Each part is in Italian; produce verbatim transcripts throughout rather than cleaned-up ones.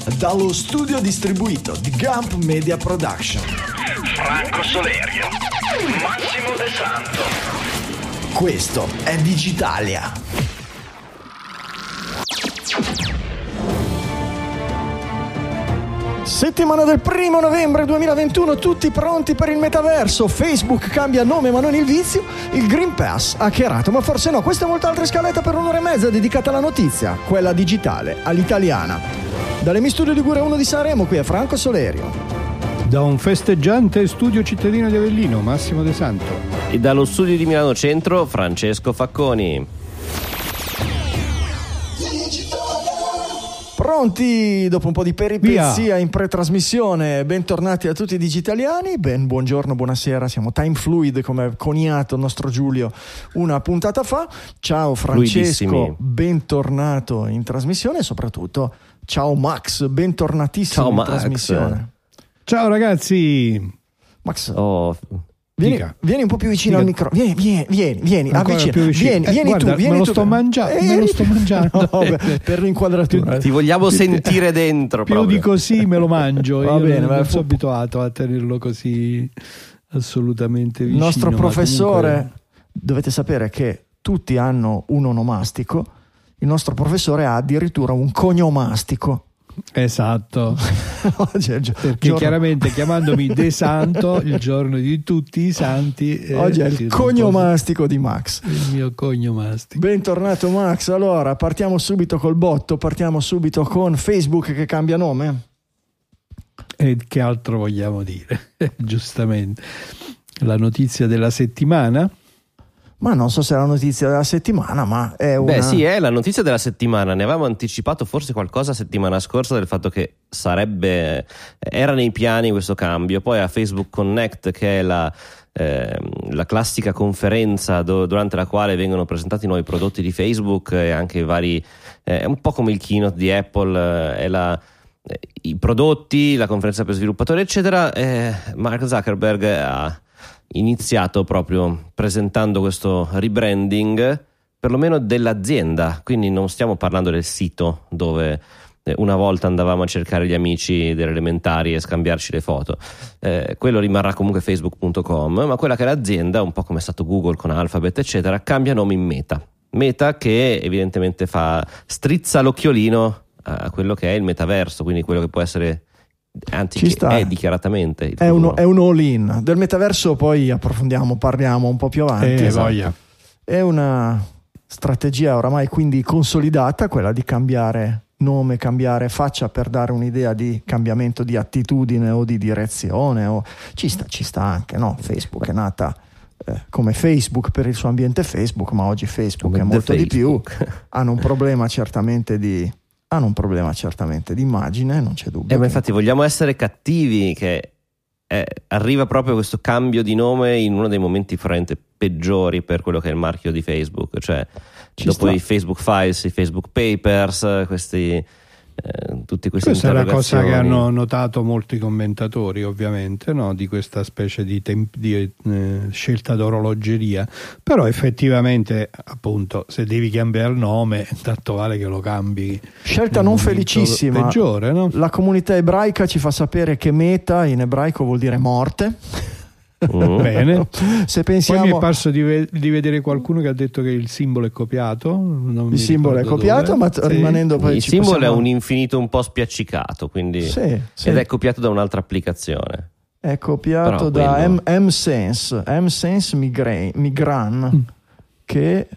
dallo studio distribuito di Gump Media Production. Franco Solerio, Massimo De Santo. Questo è Digitalia. Settimana del primo novembre duemilaventuno, tutti pronti per il metaverso. Facebook cambia nome ma non il vizio. Il Green Pass hackerato, ma forse no. Questa è molta altra scaletta per un'ora e mezza dedicata alla notizia, quella digitale, all'italiana. Dalle Mi Studio di Gure uno di Sanremo, qui è Franco Solerio. Da un festeggiante studio cittadino di Avellino, Massimo De Santo. E dallo studio di Milano Centro, Francesco Facconi. Pronti dopo un po' di peripezia Via. in pretrasmissione. Bentornati a tutti i digitaliani. Ben buongiorno, buonasera. Siamo time fluid, come ha coniato il nostro Giulio una puntata fa. Ciao Francesco, bentornato in trasmissione e soprattutto ciao Max, bentornatissimo ciao, in Max. trasmissione. Ciao ragazzi. Max, oh. Vieni, vieni un po' più vicino Dica. al microfono. Vieni, vieni, vieni, vieni, avvicina. Vieni, eh, vieni guarda, tu, vieni me lo tu. sto mangiando, eh, me lo sto mangiando. No, beh, per l'inquadratura. Ti vogliamo sentire dentro. Più proprio. di così me lo mangio. Va Io bene, non beh, sono abituato a tenerlo così assolutamente vicino. Il nostro professore, comunque... dovete sapere che tutti hanno un onomastico. Il nostro professore ha addirittura un cognomastico. Esatto. Oggi gi- perché giorno... chiaramente chiamandomi De Santo il giorno di tutti i santi eh, oggi è il cognomastico di Max, il mio cognomastico. Bentornato Max. Allora partiamo subito col botto, partiamo subito con Facebook che cambia nome. E che altro vogliamo dire? Giustamente la notizia della settimana. Ma non so se è la notizia della settimana, ma è una... Beh sì, è la notizia della settimana. Ne avevamo anticipato forse qualcosa settimana scorsa del fatto che sarebbe era nei piani questo cambio. Poi a Facebook Connect, che è la, eh, la classica conferenza do, durante la quale vengono presentati i nuovi prodotti di Facebook e anche i vari eh, è un po' come il keynote di Apple, eh, è la eh, i prodotti, la conferenza per sviluppatori eccetera. eh, Mark Zuckerberg ha iniziato proprio presentando questo rebranding perlomeno dell'azienda, quindi non stiamo parlando del sito dove una volta andavamo a cercare gli amici delle elementari e scambiarci le foto, eh, quello rimarrà comunque facebook punto com, ma quella che è l'azienda, un po' come è stato Google con Alphabet eccetera, cambia nome in Meta. Meta che evidentemente fa strizza l'occhiolino a quello che è il metaverso, quindi quello che può essere, anzi Ci che sta. è dichiaratamente il è, uno, è un all-in del metaverso. Poi approfondiamo, parliamo un po' più avanti. Eh, esatto. voglia. È una strategia oramai quindi consolidata, quella di cambiare nome, cambiare faccia per dare un'idea di cambiamento di attitudine o di direzione. O... ci sta, ci sta anche, no? Facebook è nata eh, come Facebook per il suo ambiente Facebook, ma oggi Facebook come è molto Facebook. di più. Hanno un problema certamente di hanno un problema certamente di immagine, non c'è dubbio. Eh, ma infatti vogliamo essere cattivi, che eh, arriva proprio questo cambio di nome in uno dei momenti veramente peggiori per quello che è il marchio di Facebook, cioè Ci dopo sta. i Facebook Files, i Facebook Papers, questi eh, tutti questi Questa è la cosa interrogazioni. che hanno notato molti commentatori, ovviamente, no? Di questa specie di, temp- di eh, scelta d'orologeria. Però effettivamente, appunto, se devi cambiare il nome, tanto vale che lo cambi. Scelta non felicissima. Peggiore, no? La comunità ebraica ci fa sapere che Meta in ebraico vuol dire morte. Mm. Bene. Se Poi pensiamo, mi è parso di, ve- di vedere qualcuno che ha detto che il simbolo è copiato. Non il mi simbolo è ricordo copiato, dove. ma t- Sì. rimanendo poi Il ci simbolo possiamo... è un infinito un po' spiaccicato, quindi Sì, sì. ed è copiato da un'altra applicazione. È copiato Però da quello- M- M-Sense, M-Sense Migra- Migran, Mm. che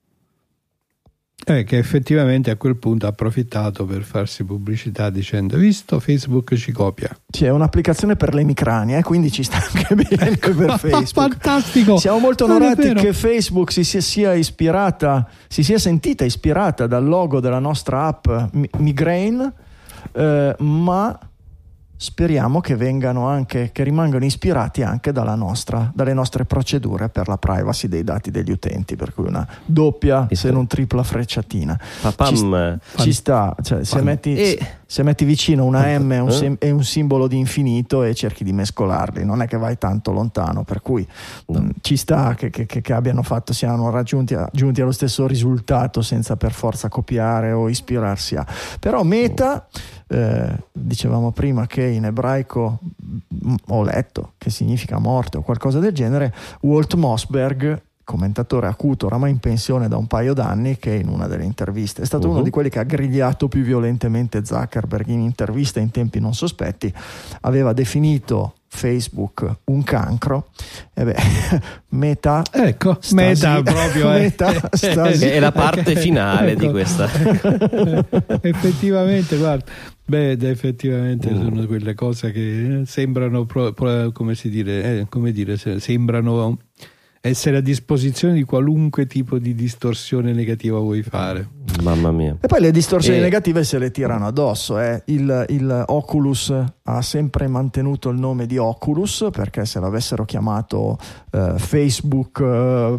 Eh, che effettivamente a quel punto ha approfittato per farsi pubblicità dicendo: visto, Facebook ci copia. c'è un'applicazione per le emicranie, eh, quindi ci sta anche bene per Facebook. Fantastico! Siamo molto Non è onorati vero. che Facebook si sia, sia ispirata, si sia sentita ispirata dal logo della nostra app Mi- Migraine, eh, ma speriamo che vengano anche, che rimangano ispirati anche dalla nostra, dalle nostre procedure per la privacy dei dati degli utenti, per cui una doppia se non tripla frecciatina. Papam. Ci, ci sta, cioè, se, metti, E- se metti vicino una M e un, sem- e un simbolo di infinito e cerchi di mescolarli, non è che vai tanto lontano, per cui No. mh, ci sta che, che, che abbiano fatto, siano raggiunti a, giunti allo stesso risultato senza per forza copiare o ispirarsi a. Però Meta eh, dicevamo prima che in ebraico mh, ho letto che significa morte o qualcosa del genere. Walt Mossberg, commentatore acuto oramai in pensione da un paio d'anni, che in una delle interviste è stato uh-huh. uno di quelli che ha grigliato più violentemente Zuckerberg in interviste in tempi non sospetti, aveva definito Facebook un cancro. E beh, Meta, ecco, Meta proprio è, Meta stasi, è la parte ecco, finale ecco, di questa. Effettivamente, guarda, beh, effettivamente mm. sono quelle cose che sembrano, pro, pro, come si dire, eh, come dire, sembrano essere a disposizione di qualunque tipo di distorsione negativa vuoi fare. Mamma mia. E poi le distorsioni e... negative se le tirano addosso. Eh. Il, il Oculus ha sempre mantenuto il nome di Oculus, perché se l'avessero chiamato eh, Facebook eh,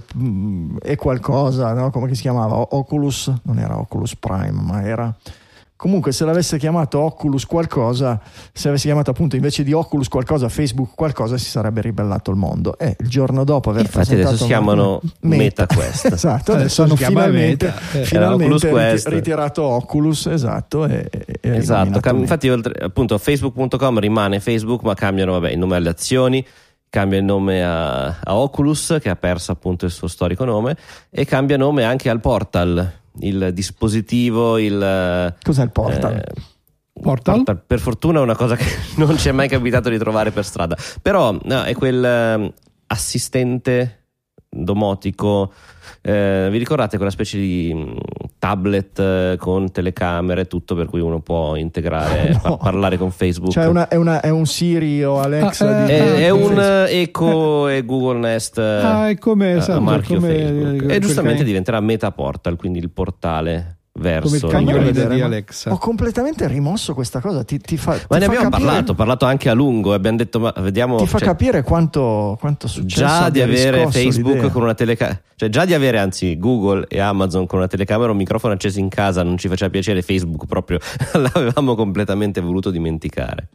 e qualcosa, no? Come si chiamava? Oculus, non era Oculus Prime, ma era... Comunque se l'avesse chiamato Oculus qualcosa, se avesse chiamato appunto invece di Oculus qualcosa Facebook qualcosa, si sarebbe ribellato il mondo. E il giorno dopo aver Infatti presentato adesso si chiamano Meta Quest. Esatto, adesso, adesso hanno finalmente, eh. finalmente rit- ritirato Oculus, esatto, e, e esatto. Cam- infatti oltre, appunto facebook punto com rimane Facebook, ma cambiano vabbè, il nome alle azioni, cambia il nome a, a Oculus, che ha perso appunto il suo storico nome, e cambia nome anche al Portal, il dispositivo, il... Cos'è il Portal? Eh, Portal? Portal? Per fortuna è una cosa che non ci è mai capitato di trovare per strada, però no, è quel eh, assistente domotico, eh, vi ricordate quella specie di mh, tablet eh, con telecamere e tutto, per cui uno può integrare, no. pa- parlare con Facebook? Cioè una, è, una, è un Siri o Alexa? Ah, di... è, ah, è un Facebook. Echo e Google Nest ah, è come, a esatto, marchio come, Facebook, e giustamente perché... diventerà Meta Portal, quindi il portale verso come il cagnolino di ma Alexa. Ho completamente rimosso questa cosa. Ti, ti fa, ma ti ne fa abbiamo capire, parlato, parlato anche a lungo, e abbiamo detto ma vediamo, ti fa cioè, capire quanto, quanto successo già di avere Facebook l'idea. con una telecamera, cioè già di avere anzi Google e Amazon con una telecamera, un microfono acceso in casa non ci faceva piacere, Facebook proprio l'avevamo completamente voluto dimenticare.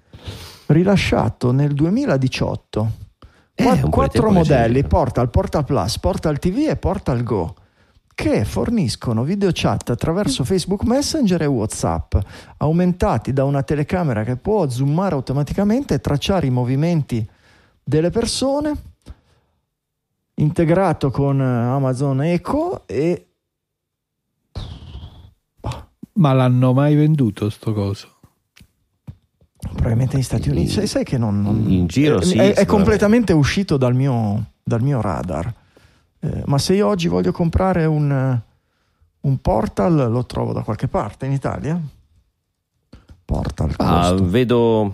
Rilasciato nel duemiladiciotto Eh, Quatt- quattro modelli, c'è. Portal, Portal Plus, Portal T V e Portal Go, che forniscono video chat attraverso Facebook Messenger e WhatsApp, aumentati da una telecamera che può zoomare automaticamente e tracciare i movimenti delle persone, integrato con Amazon Echo. E Ma l'hanno mai venduto sto coso? probabilmente negli Stati Uniti. Sai, sai che non, non in giro è, sì, è, è completamente uscito dal mio, dal mio radar. Eh, ma se io oggi voglio comprare un, un Portal, lo trovo da qualche parte in Italia? Portal ah, vedo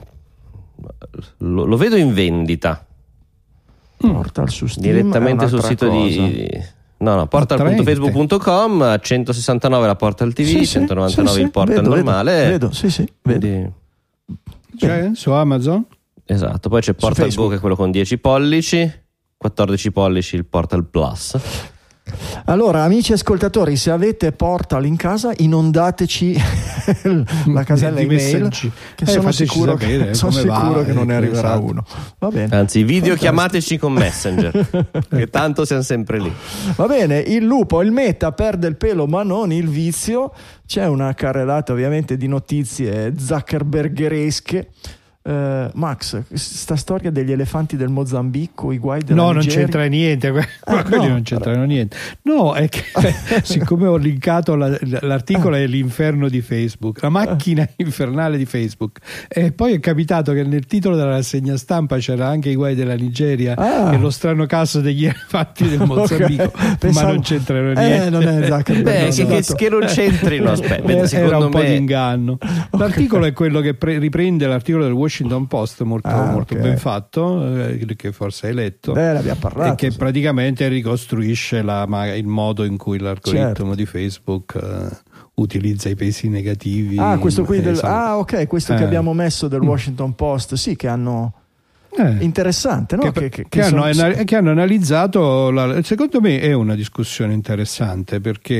lo, lo vedo in vendita Portal su Steam direttamente sul sito cosa. di no no portal punto facebook punto com, a centosessantanove la Portal T V, sì, centonovantanove sì, il Portal vedo, normale, vedo, vedo sì sì vedo. Quindi... C'è su Amazon? Esatto, poi c'è Portal Facebook. Go, che è quello con dieci pollici, quattordici pollici il Portal Plus. Allora, amici ascoltatori, se avete Portal in casa, inondateci la casella Di email, messaggi. che Eh, sono fateci sicuro, sapere che, sono come sicuro va, che non ne ecco, arriverà esatto. uno. Va bene. Anzi, video Fantastico. chiamateci con Messenger, che tanto siamo sempre lì. Va bene, il lupo, il Meta perde il pelo ma non il vizio. C'è una carrellata ovviamente di notizie zuckerbergeresche. Uh, Max, sta storia degli elefanti del Mozambico, i guai della No, non Nigeria. c'entra niente, que- Ah, quelli no. non c'entrano niente. No, è che siccome ho linkato la- l'articolo è l'inferno di Facebook, la macchina infernale di Facebook, e poi è capitato che nel titolo della rassegna stampa c'era anche i guai della Nigeria Ah. e lo strano caso degli elefanti del Mozambico, Ok, pensavo- ma non c'entrano Eh, niente. non è Zuckerberg, Beh, no, che, che, esatto. che non c'entrino, aspetta, Eh, secondo era un po' me di inganno. L'articolo è quello che pre- riprende l'articolo del Washington Post, molto, Ah, molto ok. ben fatto, eh, che forse hai letto. Beh, l'abbiamo parlato, e che sì. praticamente ricostruisce la, ma- il modo in cui l'algoritmo Certo. di Facebook eh, utilizza i pesi negativi. Ah, questo qui eh, del, insomma. ah, ok, questo che Eh. abbiamo messo del Washington Post, sì, che hanno Eh. interessante, no? Che, Che, che- che che hanno, sono- anal- che hanno analizzato la- secondo me è una discussione interessante, perché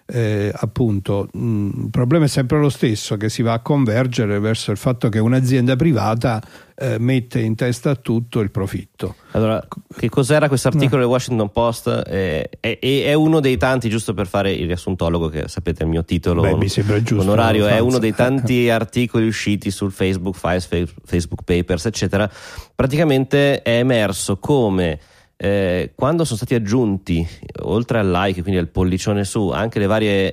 eh, appunto mh, il problema è sempre lo stesso, che si va a convergere verso il fatto che un'azienda privata eh, mette in testa a tutto il profitto. Allora, che cos'era questo articolo del Washington Post? È, è, è uno dei tanti, giusto per fare il riassuntologo, che sapete il mio titolo Beh, mi sembra giusto, onorario, Franza. È uno dei tanti articoli usciti sul Facebook Files, Facebook Papers, eccetera. Praticamente è emerso come eh, quando sono stati aggiunti, oltre al like, quindi al pollicione su, anche le varie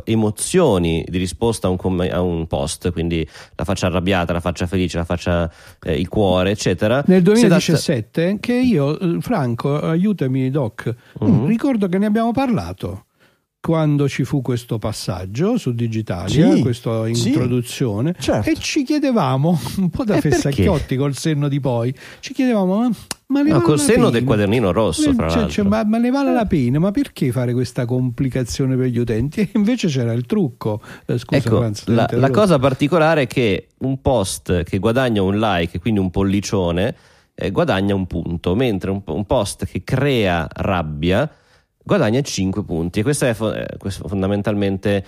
emozioni di risposta a un, com- a un post, quindi la faccia arrabbiata, la faccia felice, la faccia eh, il cuore, eccetera. Nel duemiladiciassette, dat- che io, Franco, aiutami Doc, uh-huh. ricordo che ne abbiamo parlato quando ci fu questo passaggio su Digitalia, sì, questa introduzione, sì, certo. e ci chiedevamo un po' da e fessacchiotti col senno di poi, ci chiedevamo ma, ma ne no, vale col la senno pena? del quadernino rosso, fra cioè, l'altro. cioè, ma, ma ne vale la pena? Ma perché fare questa complicazione per gli utenti? E invece c'era il trucco. Eh, scusa, ecco, Franz, la, la cosa particolare è che un post che guadagna un like, quindi un pollicione, eh, guadagna un punto, mentre un, un post che crea rabbia guadagna cinque punti, e questo è, fo- questo è fondamentalmente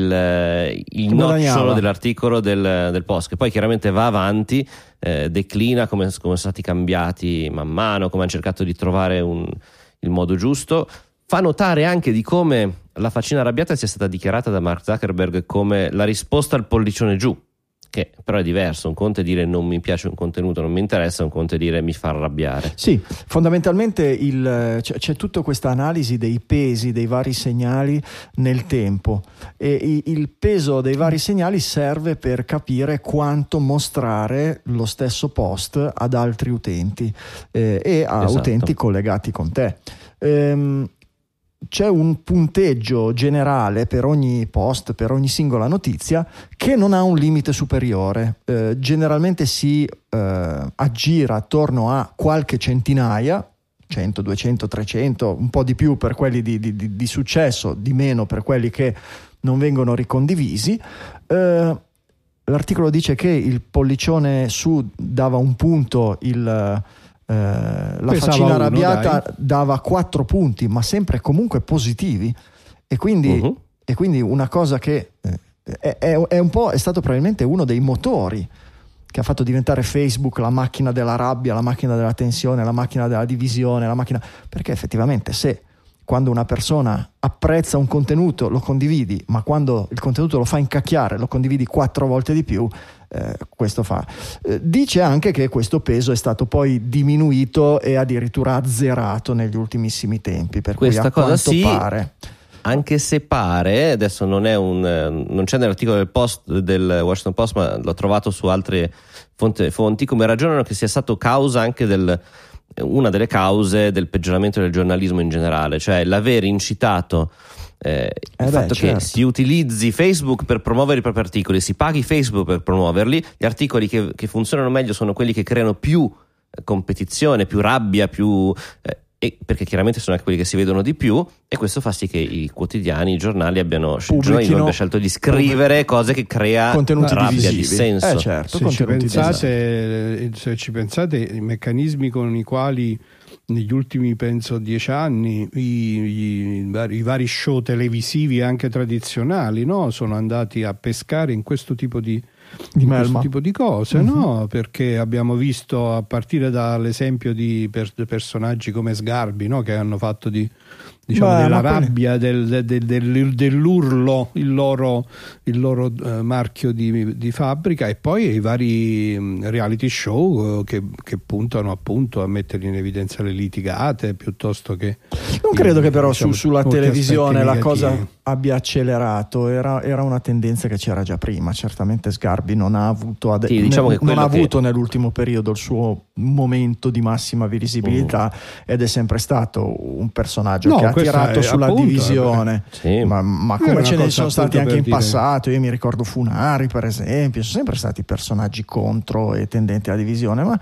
il, il nocciolo dell'articolo del, del post, che poi chiaramente va avanti, eh, declina come, come sono stati cambiati man mano, come hanno cercato di trovare un, il modo giusto. Fa notare anche di come la faccina arrabbiata sia stata dichiarata da Mark Zuckerberg come la risposta al pollicione giù, che però è diverso. Un conto è dire non mi piace un contenuto, non mi interessa, un conto è dire mi fa arrabbiare. Sì, fondamentalmente il, c'è, c'è tutta questa analisi dei pesi dei vari segnali nel tempo, e il peso dei vari segnali serve per capire quanto mostrare lo stesso post ad altri utenti eh, e a esatto. utenti collegati con te. Ehm, C'è un punteggio generale per ogni post, per ogni singola notizia, che non ha un limite superiore. Eh, generalmente si eh, aggira attorno a qualche centinaia, cento, duecento, trecento, un po' di più per quelli di, di, di successo, di meno per quelli che non vengono ricondivisi. Eh, l'articolo dice che il pollicione su dava un punto, il Uh, la Pesava faccina uno, arrabbiata dai. dava quattro punti, ma sempre comunque positivi, e quindi, uh-huh. e quindi una cosa che eh, è, è, è un po' è stato probabilmente uno dei motori che ha fatto diventare Facebook la macchina della rabbia, la macchina della tensione, la macchina della divisione, la macchina, perché effettivamente se quando una persona apprezza un contenuto lo condividi, ma quando il contenuto lo fa incacchiare lo condividi quattro volte di più, eh, questo fa. Eh, dice anche che questo peso è stato poi diminuito e addirittura azzerato negli ultimissimi tempi, per Questa cui a cosa quanto sì, pare... Anche se pare, adesso non è un non c'è nell'articolo del Post del Washington Post, ma l'ho trovato su altre fonti, fonti come ragionano che sia stato causa anche del una delle cause del peggioramento del giornalismo in generale, cioè l'aver incitato eh, il eh beh, fatto certo. che si utilizzi Facebook per promuovere i propri articoli, si paghi Facebook per promuoverli. Gli articoli che, che funzionano meglio sono quelli che creano più competizione, più rabbia, più eh, e perché chiaramente sono anche quelli che si vedono di più, e questo fa sì che i quotidiani, i giornali abbiano, abbia scelto di scrivere cose che crea contenuti rabbia, divisivi. dissenso. Eh certo, se, ci pensate, esatto. se ci pensate i meccanismi con i quali negli ultimi penso dieci anni i, i, i, vari, i vari show televisivi anche tradizionali, no, sono andati a pescare in questo tipo di di questo tipo di cose, uh-huh. no? Perché abbiamo visto, a partire dall'esempio di per, personaggi come Sgarbi, no? Che hanno fatto di diciamo Beh, della rabbia, del, del, del, dell'urlo il loro, il loro uh, marchio di, di fabbrica, e poi i vari um, reality show uh, che, che puntano appunto a mettere in evidenza le litigate piuttosto che non credo i, che però diciamo, su, sulla televisione la cosa negativi. abbia accelerato, era, era una tendenza che c'era già prima. Certamente Sgarbi non ha avuto, ade- sì, diciamo ne, che non ha che... avuto nell'ultimo periodo il suo momento di massima visibilità, uh. ed è sempre stato un personaggio no, che ha tirato è, sulla appunto, divisione, sì. ma, ma come ce ne sono stati anche in dire. passato. Io mi ricordo Funari, per esempio, sono sempre stati personaggi contro e tendenti alla divisione, ma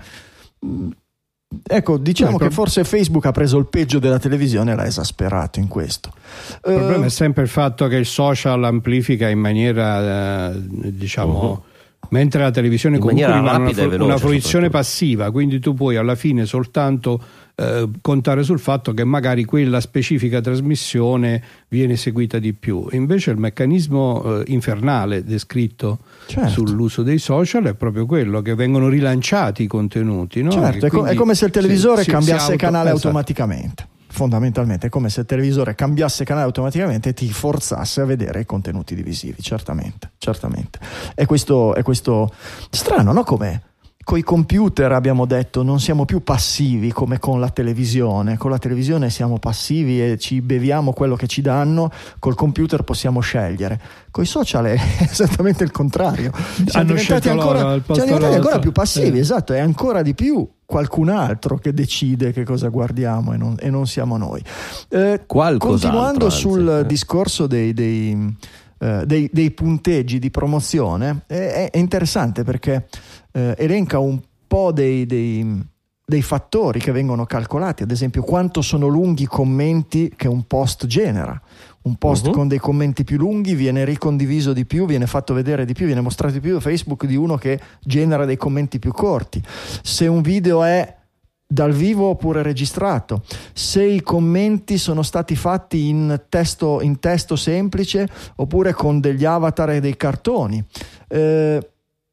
ecco, diciamo no, che pro- forse Facebook ha preso il peggio della televisione e l'ha esasperato in questo. Il problema uh, è sempre il fatto che il social amplifica in maniera eh, diciamo uh-huh. Mentre la televisione in comunque maniera rimane rapida e una, veloce, una fruizione soprattutto. passiva, quindi tu puoi alla fine soltanto eh, contare sul fatto che magari quella specifica trasmissione viene eseguita di più. Invece il meccanismo eh, infernale descritto Certo. sull'uso dei social è proprio quello, che vengono rilanciati i contenuti, no? Certo, Che è, co- è quindi come se il televisore si- si- cambiasse si auto- canale esatto. automaticamente. Fondamentalmente è come se il televisore cambiasse canale automaticamente e ti forzasse a vedere i contenuti divisivi, certamente, certamente. E questo è questo strano, no? Come coi computer abbiamo detto non siamo più passivi come con la televisione. Con la televisione siamo passivi e ci beviamo quello che ci danno, col computer possiamo scegliere. Coi social è esattamente il contrario. Siamo Hanno diventati scelto ancora, loro al posto siamo diventati ancora nostro. più passivi, Eh. esatto, è ancora di più qualcun altro che decide che cosa guardiamo e non, e non siamo noi. Eh, Qualcos'altro, continuando anzi. sul Eh. discorso dei, dei, eh, dei, dei punteggi di promozione, è, è interessante perché eh, elenca un po' dei, dei, dei fattori che vengono calcolati, ad esempio quanto sono lunghi i commenti che un post genera. Un post Uh-huh. con dei commenti più lunghi viene ricondiviso di più, viene fatto vedere di più, viene mostrato di più a Facebook di uno che genera dei commenti più corti. Se un video è dal vivo oppure registrato, se i commenti sono stati fatti in testo, in testo semplice oppure con degli avatar e dei cartoni. Eh,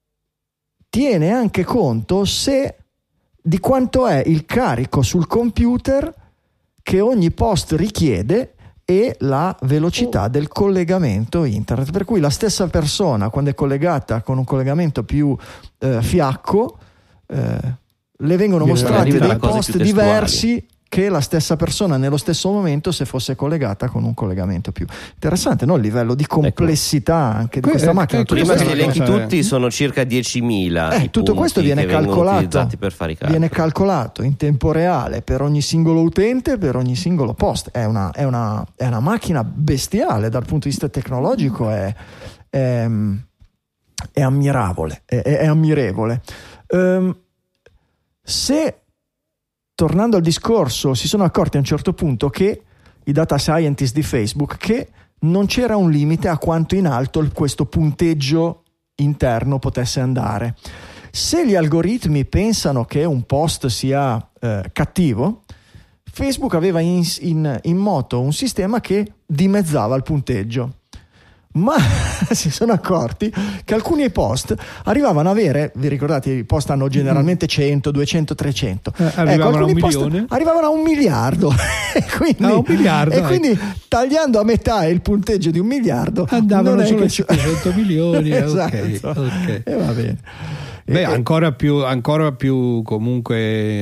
tiene anche conto se di quanto è il carico sul computer che ogni post richiede e la velocità del collegamento internet, per cui la stessa persona quando è collegata con un collegamento più eh, fiacco eh, le vengono Viene mostrati arrivata dei a cose post più testuali. diversi che la stessa persona nello stesso momento se fosse collegata con un collegamento più interessante, no? Il livello di complessità anche di Que- questa eh, macchina. eh, Tutto Prima questa che è li una elenchi cosa- tutti sono circa diecimila Eh, i tutto punti questo viene che vengono calcolato, utilizzati per fare i calcoli. viene calcolato in tempo reale per ogni singolo utente, per ogni singolo post. È una, è una, è una macchina bestiale dal punto di vista tecnologico, è, è, è ammirevole. È, è, è ammirevole. Ehm, se tornando al discorso si sono accorti a un certo punto che i data scientist di Facebook che non c'era un limite a quanto in alto il- questo punteggio interno potesse andare. Se gli algoritmi pensano che un post sia eh, cattivo, Facebook aveva in, in, in moto un sistema che dimezzava il punteggio. Ma si sono accorti che alcuni post arrivavano ad avere, vi ricordate, i post hanno generalmente cento, duecento, trecento. Eh, arrivavano a un alcuni post milione. arrivavano a un miliardo. e quindi, A un miliardo, e ecco. quindi tagliando a metà il punteggio di un miliardo Andavano non è solo che- a cinquecento milioni. eh, esatto. ok, ok. E va bene. Beh, E- ancora più, ancora più comunque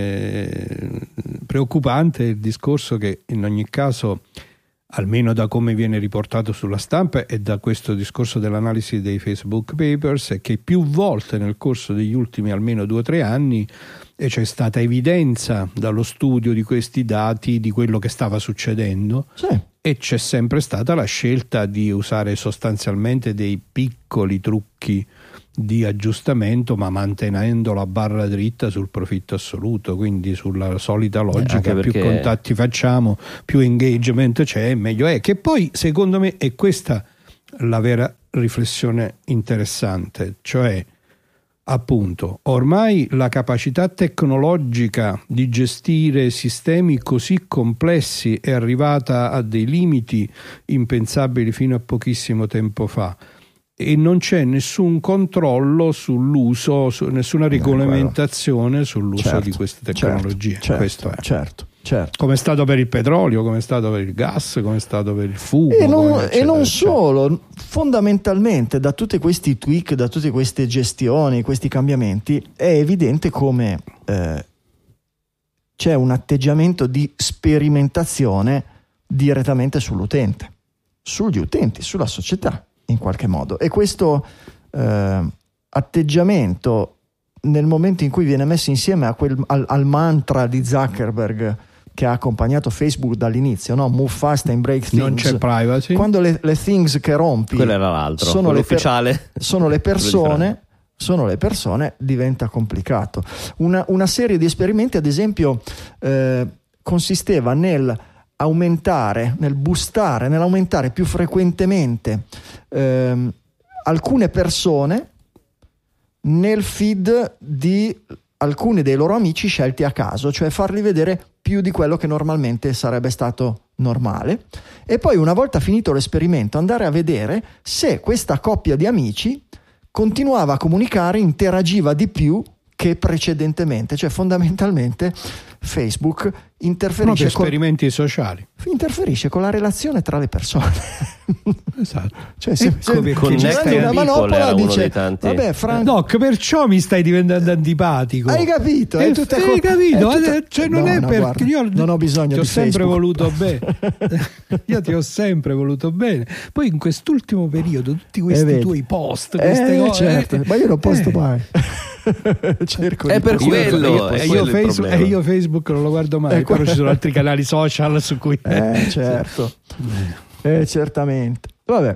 eh, preoccupante il discorso che in ogni caso, almeno da come viene riportato sulla stampa e da questo discorso dell'analisi dei Facebook Papers, è che più volte nel corso degli ultimi almeno due o tre anni e c'è stata evidenza dallo studio di questi dati di quello che stava succedendo. sì. E c'è sempre stata la scelta di usare sostanzialmente dei piccoli trucchi di aggiustamento, ma mantenendo la barra dritta sul profitto assoluto, quindi sulla solita logica, anche più perché- contatti facciamo, più engagement c'è, meglio è. Che poi secondo me è questa la vera riflessione interessante, cioè appunto ormai la capacità tecnologica di gestire sistemi così complessi è arrivata a dei limiti impensabili fino a pochissimo tempo fa e non c'è nessun controllo sull'uso, su, nessuna regolamentazione sull'uso Certo, di queste certo, tecnologie. certo, Questo è. certo, certo. Come è stato per il petrolio, come è stato per il gas, come è stato per il fumo. E non, come e eccetera, non eccetera. solo, fondamentalmente da tutti questi tweak, da tutte queste gestioni, questi cambiamenti, è evidente come eh, c'è un atteggiamento di sperimentazione direttamente sull'utente, sugli utenti, sulla società in qualche modo. E questo eh, atteggiamento, nel momento in cui viene messo insieme a quel, al, al mantra di Zuckerberg che ha accompagnato Facebook dall'inizio, no? Move fast and break things. Non c'è privacy. Quando le, le things che rompi Quello era l'altro, sono quello le, per- ufficiale. sono le Quello di persone sono le persone diventa complicato. Una, una serie di esperimenti ad esempio eh, consisteva nel aumentare, nel boostare, nell'aumentare più frequentemente ehm, alcune persone nel feed di alcuni dei loro amici scelti a caso, cioè farli vedere più di quello che normalmente sarebbe stato normale, e poi una volta finito l'esperimento andare a vedere se questa coppia di amici continuava a comunicare, interagiva di più che precedentemente, cioè fondamentalmente Facebook interferisce con esperimenti sociali, interferisce con la relazione tra le persone. Esatto. Cioè, se, ecco se Connect una manopola dice tanti. vabbè Fran... Doc, perciò mi stai diventando antipatico. Hai capito? È Eh, tutta hai co- capito? è tutta... Eh, cioè, non no, è no, perché guarda, io non ho bisogno ti di ho sempre Facebook. voluto bene. Io ti ho sempre voluto bene. Poi in quest'ultimo periodo tutti questi Eh, tuoi post, queste eh, cose, certo, eh, ma io non posto eh. mai. Cerco È di per postare. quello, E è io, quello il Facebook, problema. e io Facebook non lo guardo mai, Eh, però ci sono altri canali social su cui Eh, certo. Eh, certamente. Vabbè.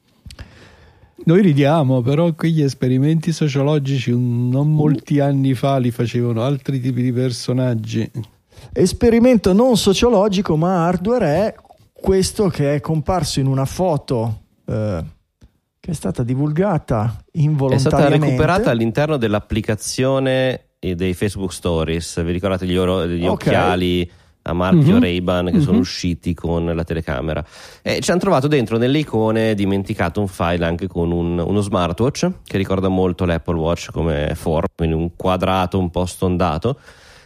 noi ridiamo, però quegli esperimenti sociologici un- non molti anni fa li facevano altri tipi di personaggi. Esperimento non sociologico ma hardware è questo che è comparso in una foto eh, che è stata divulgata È involontariamente. stata recuperata all'interno dell'applicazione e dei Facebook Stories. Vi ricordate gli, oro- gli Ok. occhiali a marchio Mhm. Ray-Ban che sono Mhm. usciti con la telecamera? E ci hanno trovato dentro nelle icone dimenticato un file anche con un- uno smartwatch che ricorda molto l'Apple Watch come forma, quindi un quadrato un po' stondato,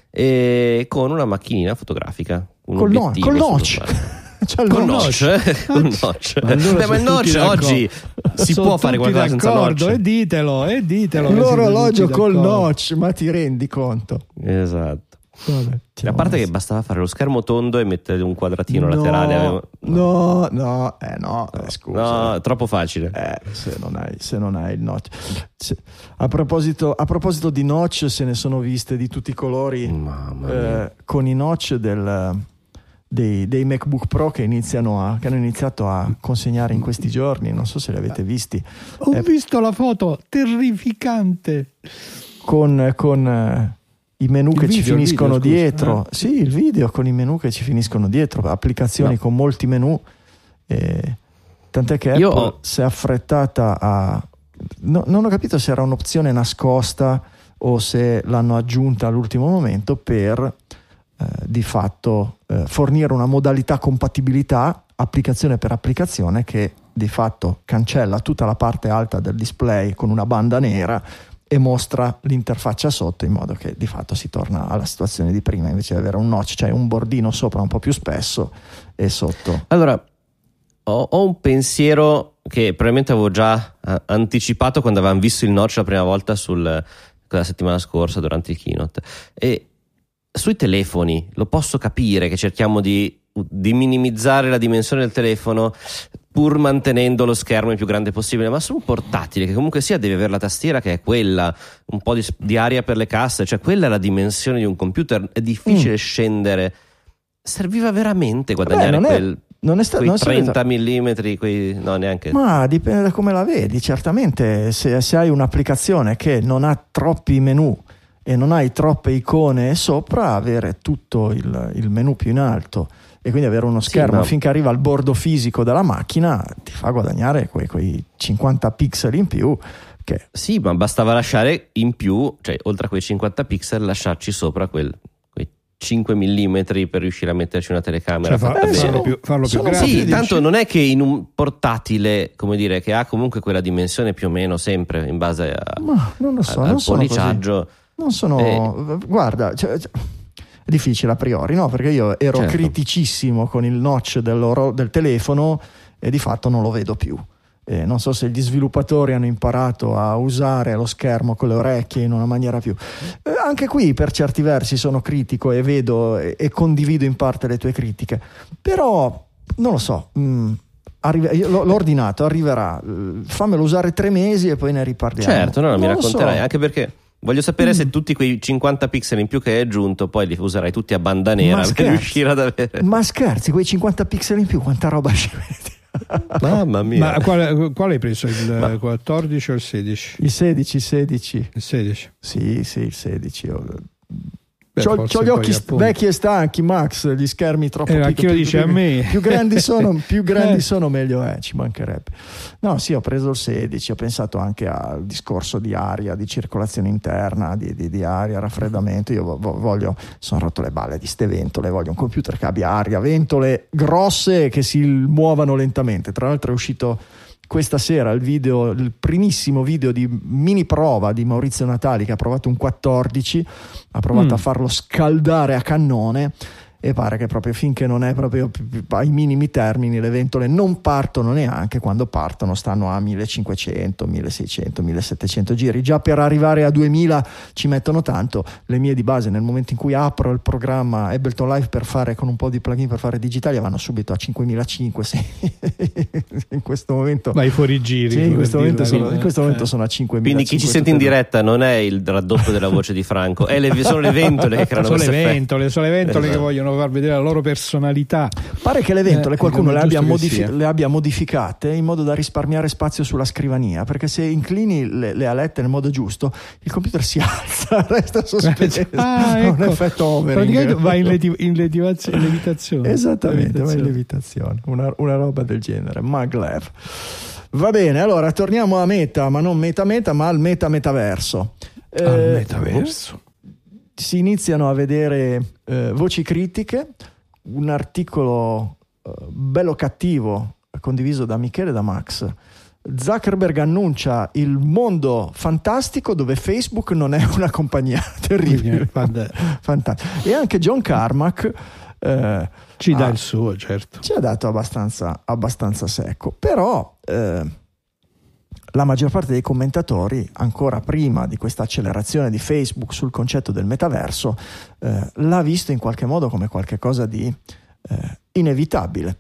e con una macchinina fotografica, un Col, no- obiettivo col sullo notch. smartphone. C'ha il Col notch. notch, eh? Col notch. Ma allora Beh, ma il sono notch tutti oggi d'accordo. si Sono può fare tutti qualcosa senza d'accordo, notch. e ditelo, e ditelo che siete L'orologio tutti col d'accordo. notch, ma ti rendi conto? Esatto. Vabbè, A parte che bastava fare lo schermo tondo e mettere un quadratino no, laterale. avevo- No, no, eh no, eh, scusa. No, troppo facile. Eh, se non hai, se non hai il notch. Se- a, proposito, a proposito di notch, se ne sono viste di tutti i colori Mamma mia. eh, con i notch del, dei, dei MacBook Pro che, iniziano a, che hanno iniziato a consegnare in questi giorni. Non so se li avete visti. Ho Eh, visto la foto terrificante. con, con eh, i menu Il che ci video, il finiscono video, scusa. dietro. Ah. Sì, il video con i menu che ci finiscono dietro, applicazioni No. con molti menu. eh, tant'è che Io Apple ho- si è affrettata a... no- non ho capito se era un'opzione nascosta o se l'hanno aggiunta all'ultimo momento per eh, di fatto eh, fornire una modalità compatibilità applicazione per applicazione che di fatto cancella tutta la parte alta del display con una banda nera e mostra l'interfaccia sotto, in modo che di fatto si torna alla situazione di prima, invece di avere un notch, cioè un bordino sopra un po' più spesso e sotto. Allora, ho, ho un pensiero che probabilmente avevo già eh, anticipato quando avevamo visto il notch la prima volta sul, la settimana scorsa durante il keynote. E sui telefoni lo posso capire che cerchiamo di, di minimizzare la dimensione del telefono pur mantenendo lo schermo il più grande possibile, ma su un portatile che comunque sia deve avere la tastiera che è quella, un po' di, di aria per le casse, cioè quella è la dimensione di un computer, è difficile Mm. scendere. Serviva veramente guadagnare Beh, non è- quel, non è sta- quei non si vede- trenta millimetri, quei, no neanche. Ma dipende da come la vedi, certamente se, se hai un'applicazione che non ha troppi menu e non hai troppe icone sopra, avere tutto il, il menu più in alto e quindi avere uno schermo ma- finché arriva al bordo fisico della macchina ti fa guadagnare quei, quei cinquanta pixel in più che Sì, ma bastava lasciare in più, cioè oltre a quei cinquanta pixel, lasciarci sopra quel, quei cinque millimetri per riuscire a metterci una telecamera Cioè, fa- fatta Eh, bene. farlo sono- più, farlo più sono grande. Sì, dici? tanto non è che in un portatile, come dire, che ha comunque quella dimensione più o meno sempre in base a, ma non lo so, al non sono così. polliciaggio. Non sono, guarda, cioè, cioè, è difficile a priori, no? Perché io ero Certo. criticissimo con il notch dell'oro- del telefono e di fatto non lo vedo più. Eh, non so se gli sviluppatori hanno imparato a usare lo schermo con le orecchie in una maniera più. Eh, anche qui, per certi versi, sono critico e vedo e, e condivido in parte le tue critiche, però non lo so. mh, arriva- io l'ho, l'ho ordinato, arriverà. eh, Fammelo usare tre mesi e poi ne riparliamo. Certo, no, no, mi Non lo so. racconterai, anche perché voglio sapere Mm. se tutti quei cinquanta pixel in più che hai aggiunto poi li userai tutti a banda nera Ma per scherzi. riuscire ad avere. Ma scherzi, quei cinquanta pixel in più, quanta roba ci metti? Mamma mia. Ma quale, quale hai preso? Il Ma- quattordici o il sedici? Il sedici, sedici. Il sedici. Sì, sì, il sedici. Io- Beh, c'ho, c'ho gli occhi appunto... vecchi e stanchi, Max, gli schermi troppo eh, piccoli. Più, dice più, a me. più grandi sono, più grandi sono meglio è, ci mancherebbe. No, sì, ho preso il sedici, ho pensato anche al discorso di aria, di circolazione interna, di, di, di aria, raffreddamento. Io voglio, sono rotto le balle di ste ventole, voglio un computer che abbia aria, ventole grosse che si muovano lentamente. Tra l'altro è uscito questa sera il video, il primissimo video di mini prova di Maurizio Natali, che ha provato un quattordici, ha provato mm. a farlo scaldare a cannone, e pare che proprio finché non è proprio ai minimi termini le ventole non partono, neanche quando partono stanno a millecinquecento, milleseicento, millesettecento giri. Già per arrivare a duemila ci mettono tanto. Le mie di base, nel momento in cui apro il programma Ableton Live per fare, con un po' di plugin per fare digitali, vanno subito a cinquemilacinquecento. In questo momento vai fuori giri, sì, in questo momento, sono, in questo momento eh. sono a cinquemila. Quindi chi ci sente in diretta non è il raddoppio della voce di Franco, è le, sono le ventole che creano sono le effetto. ventole, sono le ventole esatto. che vogliono far vedere la loro personalità. Pare che le ventole eh, qualcuno le abbia, modifi- le abbia modificate in modo da risparmiare spazio sulla scrivania, perché se inclini le, le alette nel modo giusto il computer si alza, resta sospeso. Ah, ecco. Un effetto overing. Va in, leti- in, letivaz- in levitazione. Esattamente, va in levitazione, una, una roba del genere. Maglev. Va bene, allora torniamo a meta, ma non meta meta, ma al meta metaverso. Al eh, metaverso. Si iniziano a vedere eh, voci critiche, un articolo eh, bello cattivo condiviso da Michele e da Max. Zuckerberg annuncia il mondo fantastico dove Facebook non è una compagnia terribile. Fantastico. E anche John Carmack eh, ci dà ha, il suo, certo. Ci ha dato abbastanza, abbastanza secco, però eh, la maggior parte dei commentatori, ancora prima di questa accelerazione di Facebook sul concetto del metaverso, eh, l'ha visto in qualche modo come qualche cosa di eh, inevitabile.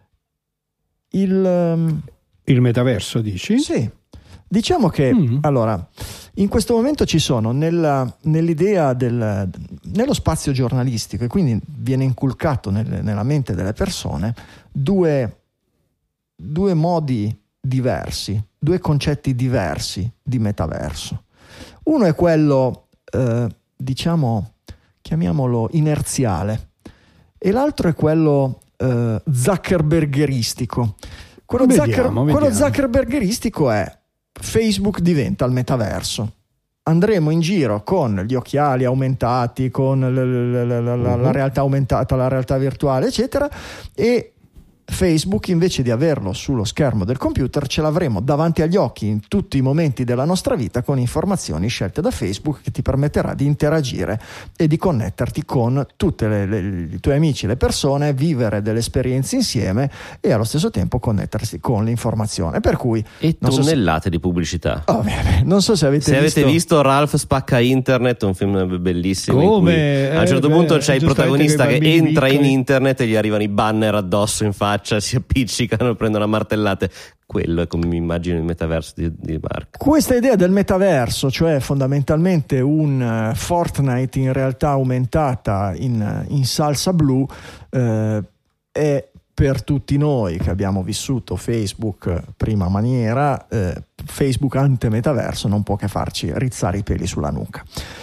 Il, um, il metaverso, dici? Sì. Diciamo che, mm. allora, in questo momento ci sono nella, nell'idea del, nello spazio giornalistico, e quindi viene inculcato nel, nella mente delle persone, due, due modi diversi, due concetti diversi di metaverso. Uno è quello, eh, diciamo, chiamiamolo inerziale, e l'altro è quello eh, zuckerbergeristico. Quello, vediamo, Zucker, vediamo. quello zuckerbergeristico è: Facebook diventa il metaverso. Andremo in giro con gli occhiali aumentati, con l- l- l- l- uh-huh. la realtà aumentata, la realtà virtuale, eccetera, e Facebook, invece di averlo sullo schermo del computer, ce l'avremo davanti agli occhi in tutti i momenti della nostra vita, con informazioni scelte da Facebook, che ti permetterà di interagire e di connetterti con tutti i tuoi amici, le persone, vivere delle esperienze insieme e allo stesso tempo connettersi con l'informazione. Per cui e tonnellate so se... di pubblicità. Oh, beh, non so se avete se visto... avete visto Ralph spacca internet, un film bellissimo. Come? In cui a un certo eh, punto beh, c'è il protagonista che entra piccoli. in internet e gli arrivano i banner addosso in faccia, si appiccicano, prendono a martellate. Quello è come mi immagino il metaverso di, di Mark. Questa idea del metaverso, cioè fondamentalmente un uh, Fortnite in realtà aumentata in, in salsa blu, uh, è per tutti noi che abbiamo vissuto Facebook prima maniera, uh, Facebook ante metaverso non può che farci rizzare i peli sulla nuca.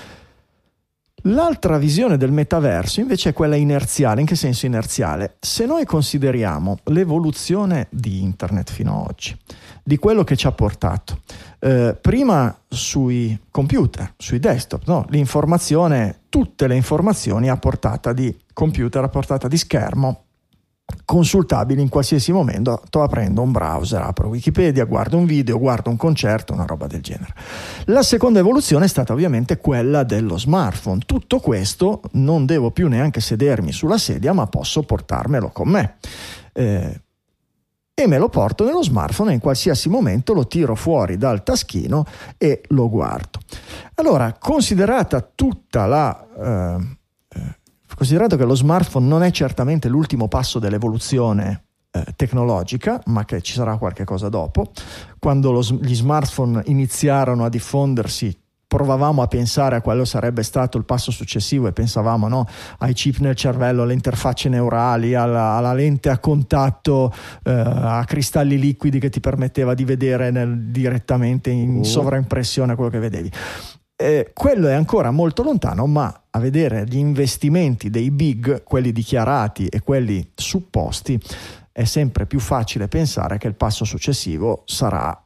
L'altra visione del metaverso invece è quella inerziale. In che senso inerziale? Se noi consideriamo l'evoluzione di internet fino ad oggi, di quello che ci ha portato, eh, prima sui computer, sui desktop, no? L'informazione, tutte le informazioni a portata di computer, a portata di schermo, consultabili in qualsiasi momento, aprendo un browser, apro Wikipedia, guardo un video, guardo un concerto, una roba del genere. La seconda evoluzione è stata ovviamente quella dello smartphone. Tutto questo non devo più neanche sedermi sulla sedia, ma posso portarmelo con me. Eh, e me lo porto nello smartphone e in qualsiasi momento lo tiro fuori dal taschino e lo guardo. Allora, considerata tutta la... Eh, Considerato che lo smartphone non è certamente l'ultimo passo dell'evoluzione eh, tecnologica, ma che ci sarà qualche cosa dopo, quando lo, gli smartphone iniziarono a diffondersi, provavamo a pensare a quello sarebbe stato il passo successivo e pensavamo, no, ai chip nel cervello, alle interfacce neurali, alla, alla lente a contatto, eh, a cristalli liquidi che ti permetteva di vedere nel, direttamente in oh. sovraimpressione quello che vedevi. Eh, quello è ancora molto lontano, ma a vedere gli investimenti dei big, quelli dichiarati e quelli supposti, è sempre più facile pensare che il passo successivo sarà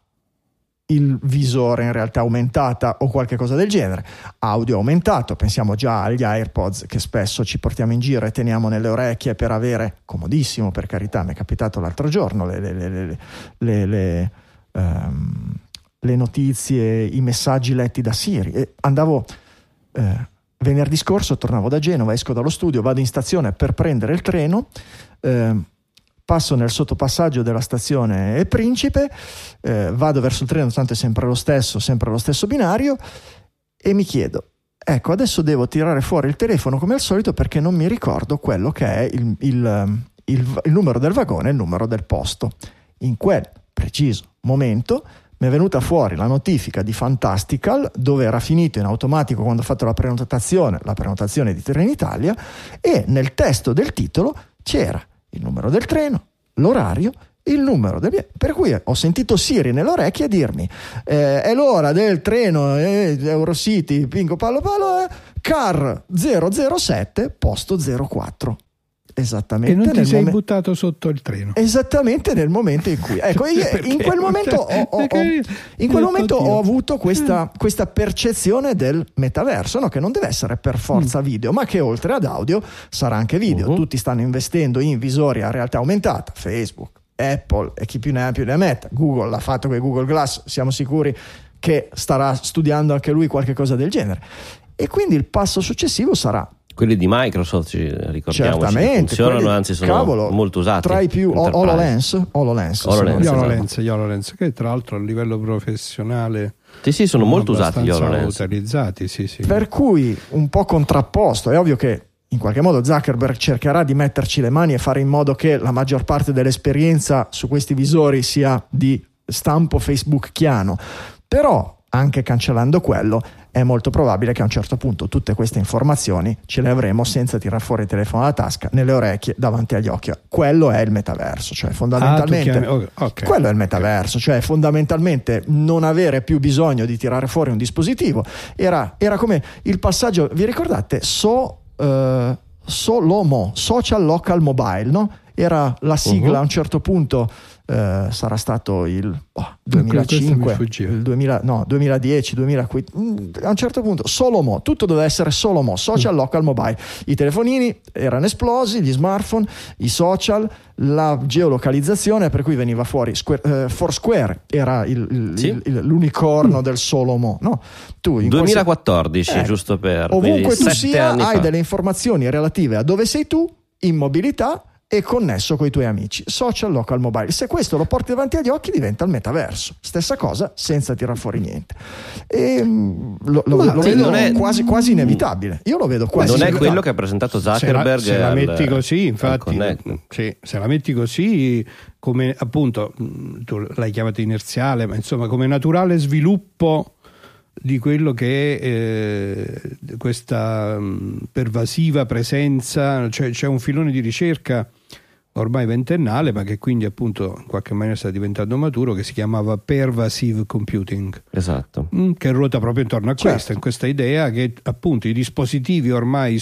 il visore in realtà aumentata o qualche cosa del genere. Audio aumentato, pensiamo già agli AirPods che spesso ci portiamo in giro e teniamo nelle orecchie per avere, comodissimo per carità, mi è capitato l'altro giorno, le, le, le, le, le, le, um, le notizie, i messaggi letti da Siri. E andavo eh, venerdì scorso, tornavo da Genova, esco dallo studio, vado in stazione per prendere il treno, eh, passo nel sottopassaggio della stazione Principe, eh, vado verso il treno, tanto è sempre lo stesso, sempre lo stesso binario, e mi chiedo, ecco, adesso devo tirare fuori il telefono come al solito perché non mi ricordo quello che è il, il, il, il numero del vagone e il numero del posto. In quel preciso momento mi è venuta fuori la notifica di Fantastical, dove era finito in automatico quando ho fatto la prenotazione, la prenotazione di Trenitalia, e nel testo del titolo c'era il numero del treno, l'orario, il numero del... Per cui ho sentito Siri nelle orecchie dirmi eh, è l'ora del treno eh, Eurocity Pinco Palo Palo eh, Car zero zero sette posto zero quattro. Esattamente. E non ti nel sei momen- buttato sotto il treno. Esattamente nel momento in cui, ecco, io in quel momento ho, ho, ho, in quel momento ho avuto questa, questa percezione del metaverso, no? Che non deve essere per forza video, ma che oltre ad audio sarà anche video. Uh-huh. Tutti stanno investendo in visori a realtà aumentata, Facebook, Apple e chi più ne ha più ne metta. Google l'ha fatto con Google Glass, siamo sicuri che starà studiando anche lui qualche cosa del genere. E quindi il passo successivo sarà quelli di Microsoft, ricordiamo, funzionano, quelli, anzi sono cavolo, molto usati. Tra i più HoloLens, HoloLens, HoloLens, HoloLens, HoloLens, che tra l'altro a livello professionale sì, sì, sono molto usati gli HoloLens. Utilizzati, sì, sì. Per cui un po' contrapposto, è ovvio che in qualche modo Zuckerberg cercherà di metterci le mani e fare in modo che la maggior parte dell'esperienza su questi visori sia di stampo facebookiano, però anche cancellando quello è molto probabile che a un certo punto tutte queste informazioni ce le avremo senza tirar fuori il telefono dalla tasca, nelle orecchie, davanti agli occhi. Quello è il metaverso, cioè fondamentalmente ah, chiami... okay. quello è il metaverso, cioè fondamentalmente non avere più bisogno di tirare fuori un dispositivo. Era, era come il passaggio, vi ricordate? So, uh, Solomo, Social Local Mobile, no? Era la sigla uh-huh. a un certo punto. Uh, sarà stato il oh, duemilacinque, il duemila, no, duemiladieci, duemilaquindici, a un certo punto Solomo, tutto doveva essere Solomo, Social Local Mobile, i telefonini erano esplosi, gli smartphone, i social, la geolocalizzazione, per cui veniva fuori Square, uh, Foursquare era il, il, sì. il, il, l'unicorno mm. del Solomo, no? Tu in duemilaquattordici, qualsiasi... eh, giusto per ovunque tu sia hai fa. delle informazioni relative a dove sei tu, in mobilità e connesso con i tuoi amici. Social Local Mobile, se questo lo porti davanti agli occhi diventa il metaverso, stessa cosa senza tirar fuori niente, e lo, lo, lo sì, vedo è... quasi, quasi inevitabile. Io lo vedo quasi non è inevitabile. quello che ha presentato Zuckerberg. Se la, se la metti al, così, infatti sì, se la metti così come appunto tu l'hai chiamato inerziale, ma insomma come naturale sviluppo di quello che è eh, questa mh, pervasiva presenza, cioè c'è un filone di ricerca ormai ventennale, ma che quindi appunto in qualche maniera sta diventando maturo, che si chiamava pervasive computing, esatto, mh, che ruota proprio intorno a certo. questa, in questa idea che appunto i dispositivi ormai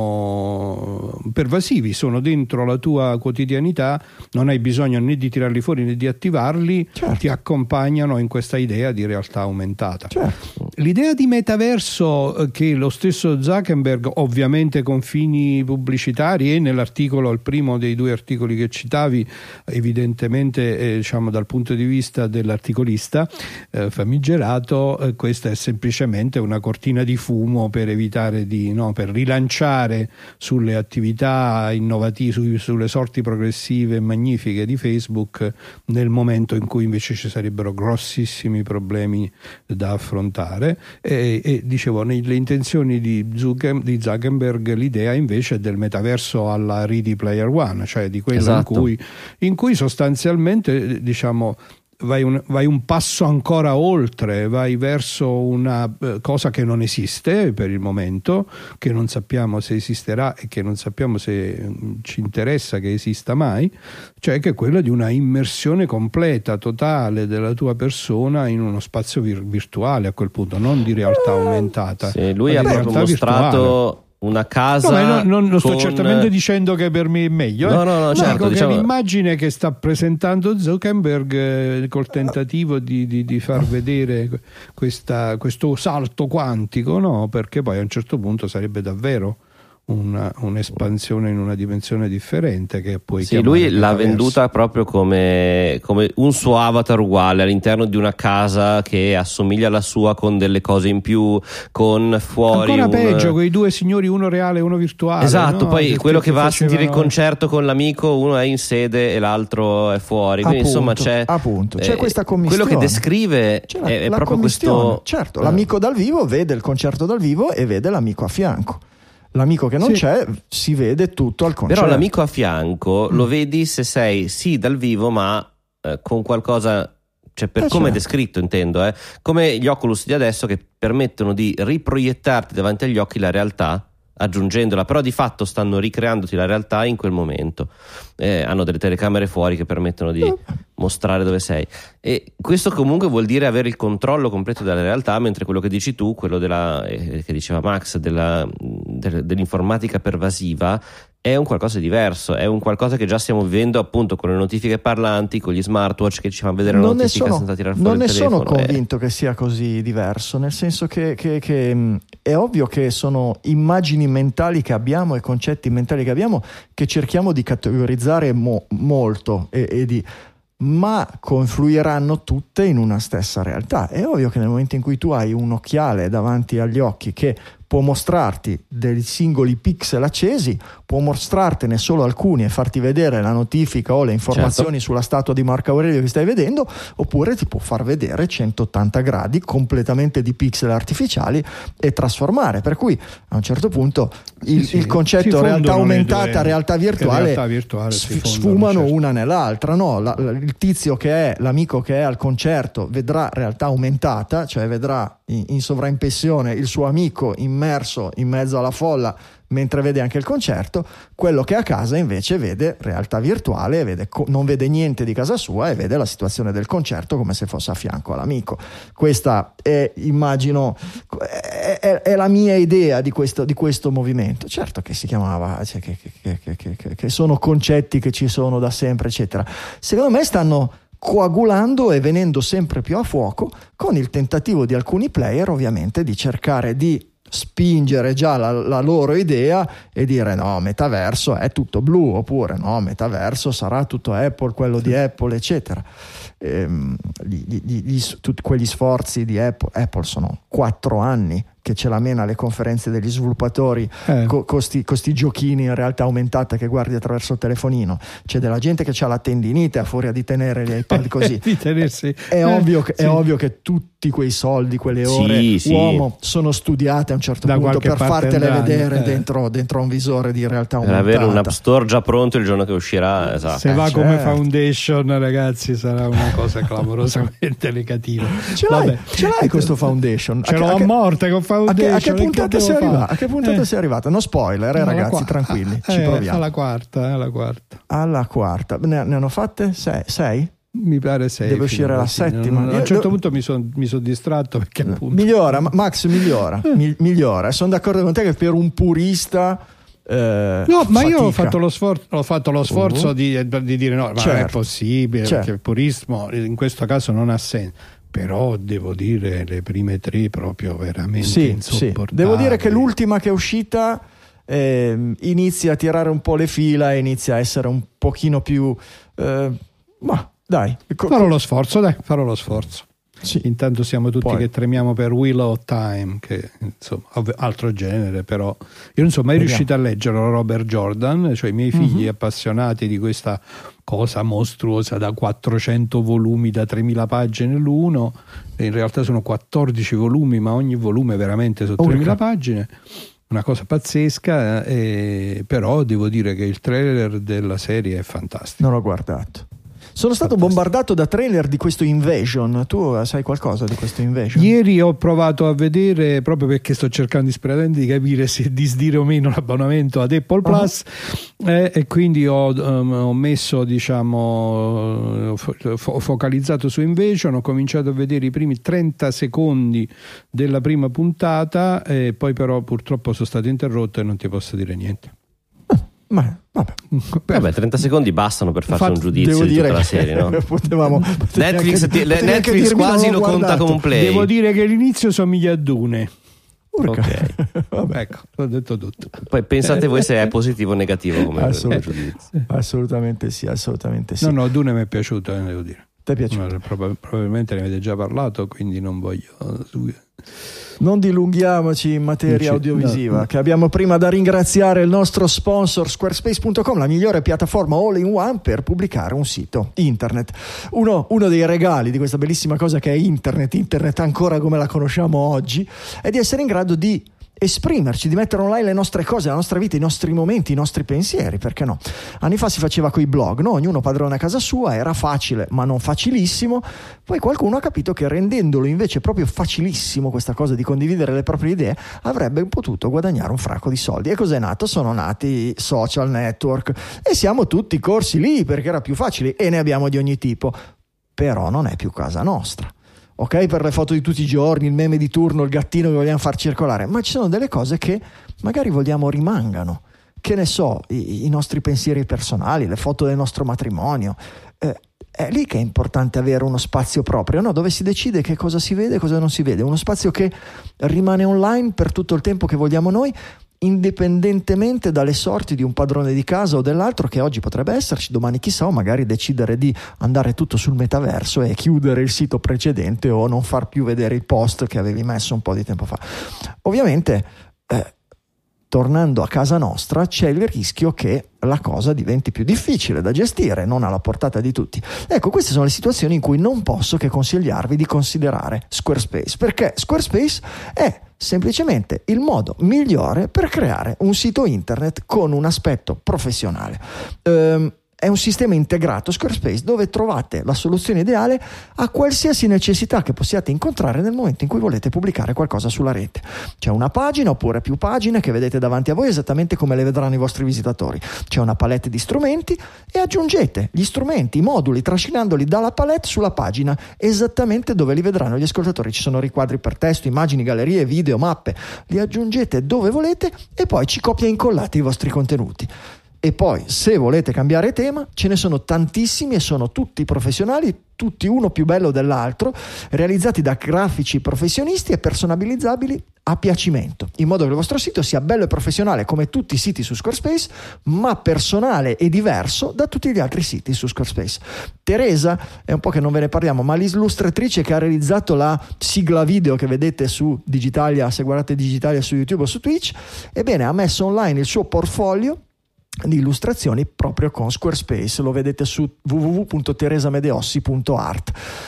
sono pervasivi, sono dentro la tua quotidianità, non hai bisogno né di tirarli fuori né di attivarli, certo. ti accompagnano in questa idea di realtà aumentata. Certo. L'idea di metaverso che lo stesso Zuckerberg, ovviamente con fini pubblicitari, e nell'articolo, il primo dei due articoli che citavi, evidentemente eh, diciamo dal punto di vista dell'articolista eh, famigerato, eh, questa è semplicemente una cortina di fumo per evitare di no, per rilanciare sulle attività innovative, su, sulle sorti progressive e magnifiche di Facebook, nel momento in cui invece ci sarebbero grossissimi problemi da affrontare. E, e dicevo, nelle intenzioni di Zuckerberg l'idea invece è del metaverso alla Ready Player One, cioè di quello esatto. in cui in cui sostanzialmente diciamo vai, un, vai un passo ancora oltre, vai verso una eh, cosa che non esiste per il momento, che non sappiamo se esisterà e che non sappiamo se mh, ci interessa che esista mai, cioè che è quella di una immersione completa, totale della tua persona in uno spazio vir- virtuale a quel punto, non di realtà aumentata. Sì, lui ha proprio mostrato virtuale. Una casa. No, non, non, non sto con... certamente dicendo che per me è meglio. No, eh. no, no, certo, dico diciamo... che l'immagine che sta presentando Zuckerberg eh, col tentativo di, di, di far vedere questa, questo salto quantico, no? Perché poi a un certo punto sarebbe davvero una, un'espansione in una dimensione differente che poi sì, lui l'ha venduta proprio come, come un suo avatar uguale all'interno di una casa che assomiglia alla sua, con delle cose in più, con fuori ancora un... peggio, quei due signori, uno reale e uno virtuale, esatto, no? poi che quello che va facevano... a sentire il concerto con l'amico, uno è in sede e l'altro è fuori, quindi appunto, insomma c'è, appunto, c'è eh, questa commistione. quello che descrive la, è, è la proprio questo, certo, eh. l'amico dal vivo vede il concerto dal vivo e vede l'amico a fianco. L'amico che non sì. c'è si vede tutto al concerto. Però l'amico a fianco mm. lo vedi se sei sì dal vivo, ma eh, con qualcosa, cioè per eh come certo. è descritto, intendo, eh, come gli Oculus di adesso che permettono di riproiettarti davanti agli occhi la realtà aggiungendola, però di fatto stanno ricreandoti la realtà in quel momento. Eh, hanno delle telecamere fuori che permettono di eh. mostrare dove sei, e questo comunque vuol dire avere il controllo completo della realtà, mentre quello che dici tu, quello della, eh, che diceva Max, della, del, dell'informatica pervasiva, è un qualcosa di diverso, è un qualcosa che già stiamo vivendo appunto con le notifiche parlanti, con gli smartwatch che ci fanno vedere la non notifica sono, senza tirare fuori non il ne telefono. sono convinto eh. che sia così diverso, nel senso che, che, che mh, è ovvio che sono immagini mentali che abbiamo e concetti mentali che abbiamo che cerchiamo di categorizzare mo- molto e, e di ma confluiranno tutte in una stessa realtà. È ovvio che nel momento in cui tu hai un occhiale davanti agli occhi che può mostrarti dei singoli pixel accesi, può mostrartene solo alcuni e farti vedere la notifica o le informazioni certo. sulla statua di Marco Aurelio che stai vedendo, oppure ti può far vedere centottanta gradi completamente di pixel artificiali e trasformare, per cui a un certo punto il, sì, sì. il concetto realtà aumentata, realtà virtuale, realtà virtuale sf- sfumano certo. una nell'altra, no? La, la, il tizio che è l'amico che è al concerto vedrà realtà aumentata, cioè vedrà in, in sovraimpressione il suo amico immerso in mezzo alla folla mentre vede anche il concerto. Quello che è a casa invece vede realtà virtuale, vede, non vede niente di casa sua e vede la situazione del concerto come se fosse a fianco all'amico. Questa è, immagino, è, è, è la mia idea di questo, di questo movimento. Certo che si chiamava, cioè che, che, che, che, che sono concetti che ci sono da sempre, eccetera. Secondo me stanno coagulando e venendo sempre più a fuoco con il tentativo di alcuni player, ovviamente, di cercare di spingere già la, la loro idea e dire no, metaverso è tutto blu, oppure no, metaverso sarà tutto Apple, quello di Apple, eccetera. Ehm, gli, gli, gli, tutti quegli sforzi di Apple, Apple sono quattro anni che ce la mena alle conferenze degli sviluppatori eh. con sti giochini in realtà aumentata che guardi attraverso il telefonino. C'è della gente che ha la tendinite a furia di tenere gli iPad così. di tenersi. È, eh, ovvio che, sì. è ovvio che tutti quei soldi, quelle ore sì, sì. uomo sono studiate a un certo da punto per fartele andando, vedere eh. dentro, dentro un visore di realtà per aumentata. avere un app store già pronto il giorno che uscirà, esatto. Se eh, va certo. come Foundation, ragazzi, sarà una cosa clamorosamente negativa. Ce l'hai, ce l'hai questo Foundation? Ce a l'ho a, che, morte con Foundation. A che, a che puntata sei arrivata? A che puntata eh. sei arrivata? No spoiler, eh, ragazzi, quarta. tranquilli, eh, ci proviamo. Alla quarta, alla quarta. Alla quarta. Ne, ne hanno fatte sei? sei? Mi pare sei. Deve uscire la settima. Non, a un certo punto mi sono mi son distratto perché appunto... Migliora, Max, migliora. mi, migliora. Sono d'accordo con te che per un purista... Eh, no, ma fatica. io ho fatto lo sforzo, ho fatto lo sforzo uh. di, di dire no, ma certo. non è possibile, certo. perché il purismo in questo caso non ha senso. Però devo dire le prime tre proprio veramente sì, insopportabili. Sì. Devo dire che l'ultima che è uscita eh, inizia a tirare un po' le fila e inizia a essere un pochino più eh, ma dai, farò lo sforzo, dai, farò lo sforzo. Sì. Intanto siamo tutti Poi. che tremiamo per Wheel of Time, che insomma altro genere, però io non sono mai Vediamo. riuscito a leggerlo. Robert Jordan, cioè i miei figli mm-hmm. appassionati di questa cosa mostruosa da quattrocento volumi da tremila pagine l'uno, e in realtà sono quattordici volumi, ma ogni volume veramente su tremila pagine, una cosa pazzesca, eh, però devo dire che il trailer della serie è fantastico. Non l'ho guardato. Sono stato bombardato da trailer di questo Invasion. Tu sai qualcosa di questo Invasion? Ieri ho provato a vedere, proprio perché sto cercando disperatamente di capire se disdire o meno l'abbonamento ad Apple Plus, uh-huh. eh, e quindi ho, um, ho messo, diciamo, fo- focalizzato su Invasion, ho cominciato a vedere i primi trenta secondi della prima puntata e poi però purtroppo sono stato interrotto e non ti posso dire niente. Ma vabbè. Vabbè, trenta secondi bastano per farci un giudizio di tutta la serie, no? Potevamo, Netflix, anche, Netflix quasi lo conta come un play. Devo dire che l'inizio somiglia a Dune. Ok, vabbè, ecco, ho detto tutto. Poi pensate voi se è positivo o negativo come Assolut- giudizio. Assolutamente sì, assolutamente sì. No, no, Dune mi è piaciuto, eh, devo dire. Ti è piaciuto? No, prob- probabilmente ne avete già parlato, quindi non voglio. Non dilunghiamoci in materia audiovisiva, no. che abbiamo prima da ringraziare il nostro sponsor Squarespace punto com, la migliore piattaforma all in one per pubblicare un sito internet. Uno, uno dei regali di questa bellissima cosa che è internet, internet ancora come la conosciamo oggi, è di essere in grado di esprimerci, di mettere online le nostre cose, la nostra vita, i nostri momenti, i nostri pensieri, perché no? Anni fa si faceva coi blog, no? Ognuno padrone a casa sua, era facile ma non facilissimo. Poi qualcuno ha capito che rendendolo invece proprio facilissimo questa cosa di condividere le proprie idee avrebbe potuto guadagnare un fracco di soldi. E cos'è nato? Sono nati i social network e siamo tutti corsi lì perché era più facile e ne abbiamo di ogni tipo, però non è più casa nostra. Ok, per le foto di tutti i giorni, il meme di turno, il gattino che vogliamo far circolare, ma ci sono delle cose che magari vogliamo rimangano, che ne so, i, i nostri pensieri personali, le foto del nostro matrimonio. Eh, è lì che è importante avere uno spazio proprio, no? Dove si decide che cosa si vede e cosa non si vede, uno spazio che rimane online per tutto il tempo che vogliamo noi, indipendentemente dalle sorti di un padrone di casa o dell'altro che oggi potrebbe esserci, domani chissà, o magari decidere di andare tutto sul metaverso e chiudere il sito precedente o non far più vedere il post che avevi messo un po' di tempo fa. Ovviamente eh, tornando a casa nostra c'è il rischio che la cosa diventi più difficile da gestire, non alla portata di tutti. Ecco, queste sono le situazioni in cui non posso che consigliarvi di considerare Squarespace, perché Squarespace è semplicemente il modo migliore per creare un sito internet con un aspetto professionale. Ehm, È un sistema integrato Squarespace dove trovate la soluzione ideale a qualsiasi necessità che possiate incontrare nel momento in cui volete pubblicare qualcosa sulla rete. C'è una pagina oppure più pagine che vedete davanti a voi esattamente come le vedranno i vostri visitatori. C'è una palette di strumenti e aggiungete gli strumenti, i moduli, trascinandoli dalla palette sulla pagina esattamente dove li vedranno gli ascoltatori. Ci sono riquadri per testo, immagini, gallerie, video, mappe. Li aggiungete dove volete e poi ci copia e incollate i vostri contenuti. E poi, se volete cambiare tema, ce ne sono tantissimi e sono tutti professionali, tutti uno più bello dell'altro, realizzati da grafici professionisti e personalizzabili a piacimento, in modo che il vostro sito sia bello e professionale come tutti i siti su Squarespace, ma personale e diverso da tutti gli altri siti su Squarespace. Teresa, è un po' che non ve ne parliamo, ma l'illustratrice che ha realizzato la sigla video che vedete su Digitalia, se guardate Digitalia su YouTube o su Twitch, ebbene ha messo online il suo portfolio di illustrazioni proprio con Squarespace, lo vedete su w w w punto teresa medeossi punto art.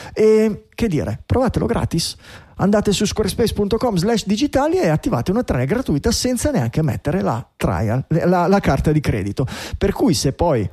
E che dire, provatelo gratis, andate su squarespace punto com slash digitalia e attivate una trial gratuita senza neanche mettere la trial, la, la carta di credito, per cui se poi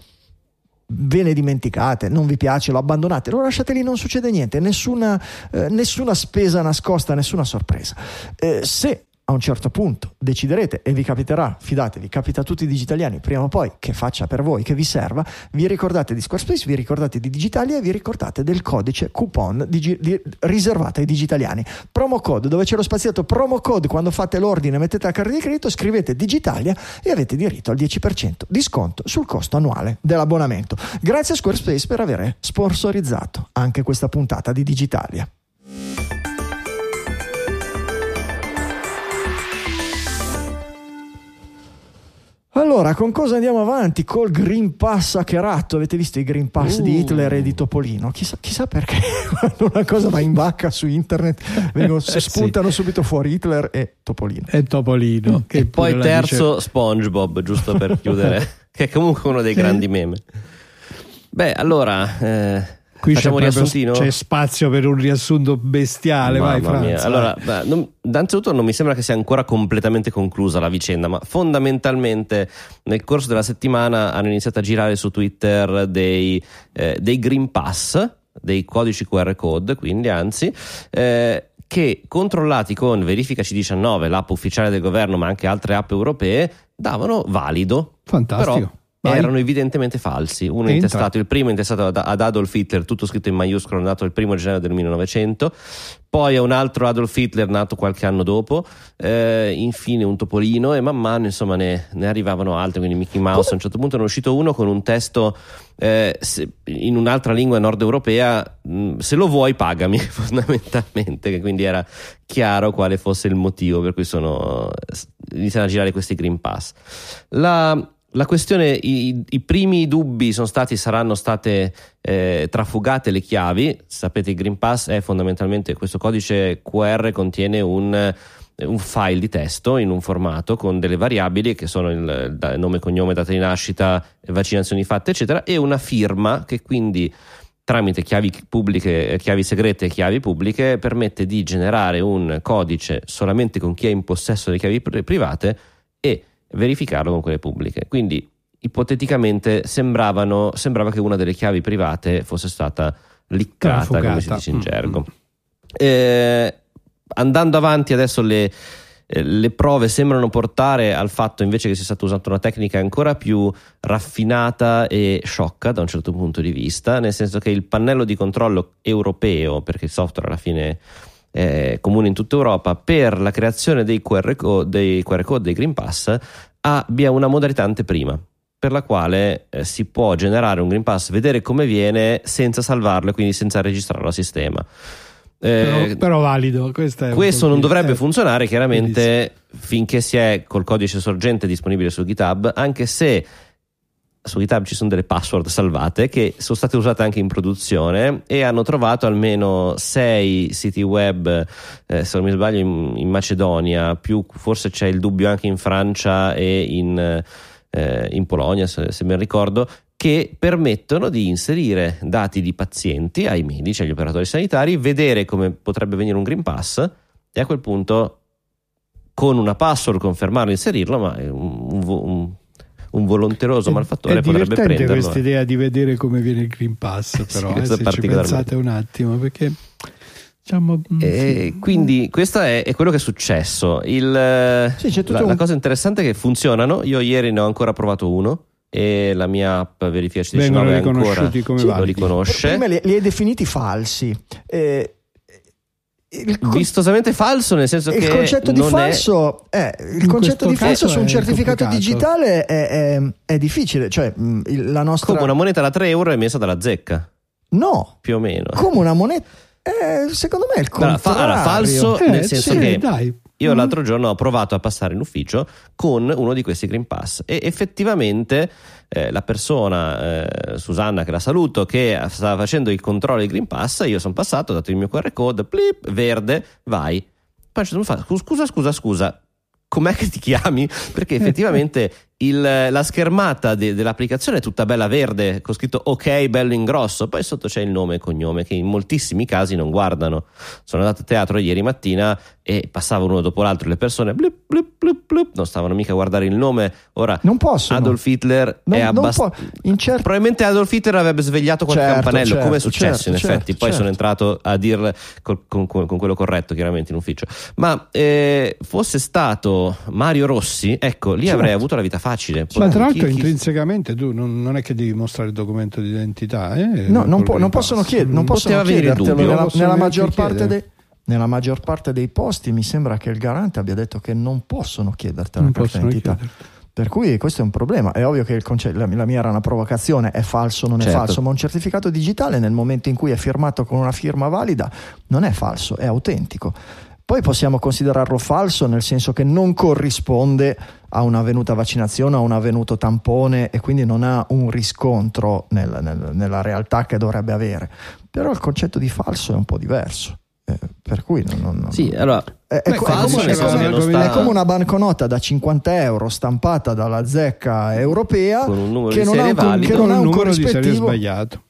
ve ne dimenticate, non vi piace, lo abbandonate, lo lasciate lì, non succede niente, nessuna, eh, nessuna spesa nascosta, nessuna sorpresa. Eh, se a un certo punto deciderete, e vi capiterà, fidatevi, capita a tutti i digitaliani prima o poi, che faccia per voi, che vi serva, vi ricordate di Squarespace, vi ricordate di Digitalia e vi ricordate del codice coupon digi- di, riservato ai digitaliani. Promo code, dove c'è lo spaziato promo code, quando fate l'ordine mettete la carta di credito, scrivete Digitalia e avete diritto al dieci per cento di sconto sul costo annuale dell'abbonamento. Grazie a Squarespace per aver sponsorizzato anche questa puntata di Digitalia. Allora, con cosa andiamo avanti? Col Green Pass hackerato. Avete visto i Green Pass uh. di Hitler e di Topolino? Chissà, chissà perché quando una cosa va in vacca su internet vengono, eh, spuntano sì. subito fuori Hitler e Topolino. E Topolino. Mm. Che e poi terzo dice... SpongeBob, giusto per chiudere, che è comunque uno dei grandi meme. Beh, allora... Eh... Qui Facciamo c'è, un proprio, riassuntino? c'è spazio per un riassunto bestiale. Mamma vai mia. Franz. Allora, beh, non, innanzitutto non mi sembra che sia ancora completamente conclusa la vicenda, ma fondamentalmente nel corso della settimana hanno iniziato a girare su Twitter dei, eh, dei Green Pass, dei codici Q R code, quindi anzi, eh, che controllati con Verifica C diciannove, l'app ufficiale del governo, ma anche altre app europee, davano valido. Fantastico. Però Vai. erano evidentemente falsi. Uno Entra. intestato, il primo intestato ad, ad Adolf Hitler, tutto scritto in maiuscolo, nato il primo gennaio del millenovecento, poi a un altro Adolf Hitler nato qualche anno dopo, eh, infine un topolino, e man mano insomma ne, ne arrivavano altri, quindi Mickey Mouse. A un certo punto ne è uscito uno con un testo eh, se, in un'altra lingua nord europea, mh, se lo vuoi pagami, fondamentalmente, che quindi era chiaro quale fosse il motivo per cui sono iniziano a girare questi Green Pass. La La questione, i, i primi dubbi sono stati, saranno state eh, trafugate le chiavi. Sapete, il Green Pass è fondamentalmente questo codice Q R, contiene un, un file di testo in un formato con delle variabili che sono il, il nome, cognome, data di nascita, vaccinazioni fatte, eccetera, e una firma che quindi tramite chiavi pubbliche, chiavi segrete e chiavi pubbliche permette di generare un codice solamente con chi è in possesso delle chiavi private e verificarlo con quelle pubbliche. Quindi ipoteticamente sembravano sembrava che una delle chiavi private fosse stata liccata, Trafugata. come si dice in gergo. Eh, andando avanti adesso le, eh, le prove sembrano portare al fatto invece che sia stata usata una tecnica ancora più raffinata e sciocca da un certo punto di vista, nel senso che il pannello di controllo europeo, perché il software alla fine Eh, comune in tutta Europa, per la creazione dei Q R code, dei Q R code dei Green Pass abbia una modalità anteprima per la quale eh, si può generare un Green Pass, vedere come viene senza salvarlo e quindi senza registrarlo al sistema. Eh, Però, però valido. Questo, è questo non dovrebbe eh, funzionare chiaramente finché si è col codice sorgente disponibile su GitHub, anche se su GitHub ci sono delle password salvate che sono state usate anche in produzione e hanno trovato almeno sei siti web, eh, se non mi sbaglio in, in Macedonia, più forse c'è il dubbio anche in Francia e in, eh, in Polonia, se, se ben ricordo, che permettono di inserire dati di pazienti ai medici, agli operatori sanitari, vedere come potrebbe venire un Green Pass e a quel punto con una password confermarlo e inserirlo, ma è un, un, un un volonteroso malfattore è potrebbe prenderlo. È divertente questa idea di vedere come viene il Green Pass, però sì, eh, se ci pensate un attimo, perché diciamo, e sì. Quindi questo è, è quello che è successo. Il, sì, c'è tutto la, un... la cosa interessante è che funzionano. Io ieri ne ho ancora provato uno e la mia app Verifica C diciannove ancora come sì, lo riconosce. Prima li, li hai definiti falsi. Eh, Il con... vistosamente falso, nel senso il che concetto di non falso è... eh, il concetto di falso su un certificato complicato. digitale è, è, è difficile, cioè la nostra come una moneta da tre euro emessa dalla zecca, no, più o meno come una moneta eh, secondo me è il contrario. Allora, fa, allora, falso eh, nel senso sì, che dai. io l'altro giorno ho provato a passare in ufficio con uno di questi Green Pass e effettivamente eh, la persona, eh, Susanna, che la saluto, che stava facendo il controllo del Green Pass, io sono passato, ho dato il mio Q R code, plip, verde, vai. Poi mi fa, scusa, scusa, scusa, com'è che ti chiami? Perché effettivamente il, la schermata de, dell'applicazione è tutta bella verde con scritto ok bello in grosso, poi sotto c'è il nome e cognome che in moltissimi casi non guardano. Sono andato a teatro ieri mattina e passavano uno dopo l'altro le persone blip, blip, blip, blip, non stavano mica a guardare il nome. Ora non possono. Adolf Hitler non, è abbastanza po- cer- probabilmente Adolf Hitler avrebbe svegliato qualche certo, campanello certo, come è successo certo, in effetti certo, poi certo. sono entrato a dirle col, con, con quello corretto chiaramente in ufficio, ma eh, fosse stato Mario Rossi, ecco lì certo. avrei avuto la vita facile. Ma tra l'altro chi, chi... intrinsecamente tu non, non è che devi mostrare il documento di identità, eh? no, non, po- non possono, chied- non possono chiedertelo nella, nella, maggior parte dei, nella maggior parte dei posti mi sembra che il garante abbia detto che non possono chiedertela per l'identità, per cui questo è un problema. È ovvio che il concetto, la, la mia era una provocazione, è falso o non è certo. falso, ma un certificato digitale nel momento in cui è firmato con una firma valida non è falso, è autentico. Poi possiamo considerarlo falso nel senso che non corrisponde a un'avvenuta vaccinazione, a un avvenuto tampone e quindi non ha un riscontro nel, nel, nella realtà che dovrebbe avere. Però il concetto di falso è un po' diverso. Eh, per cui non, non, sì, allora è, è, beh, co- falso è, come, è, come, sta... è come una banconota da cinquanta euro stampata dalla zecca europea con un numero che di non serie ha un, valido, che non ha un numero di serie corrispettivo sbagliato.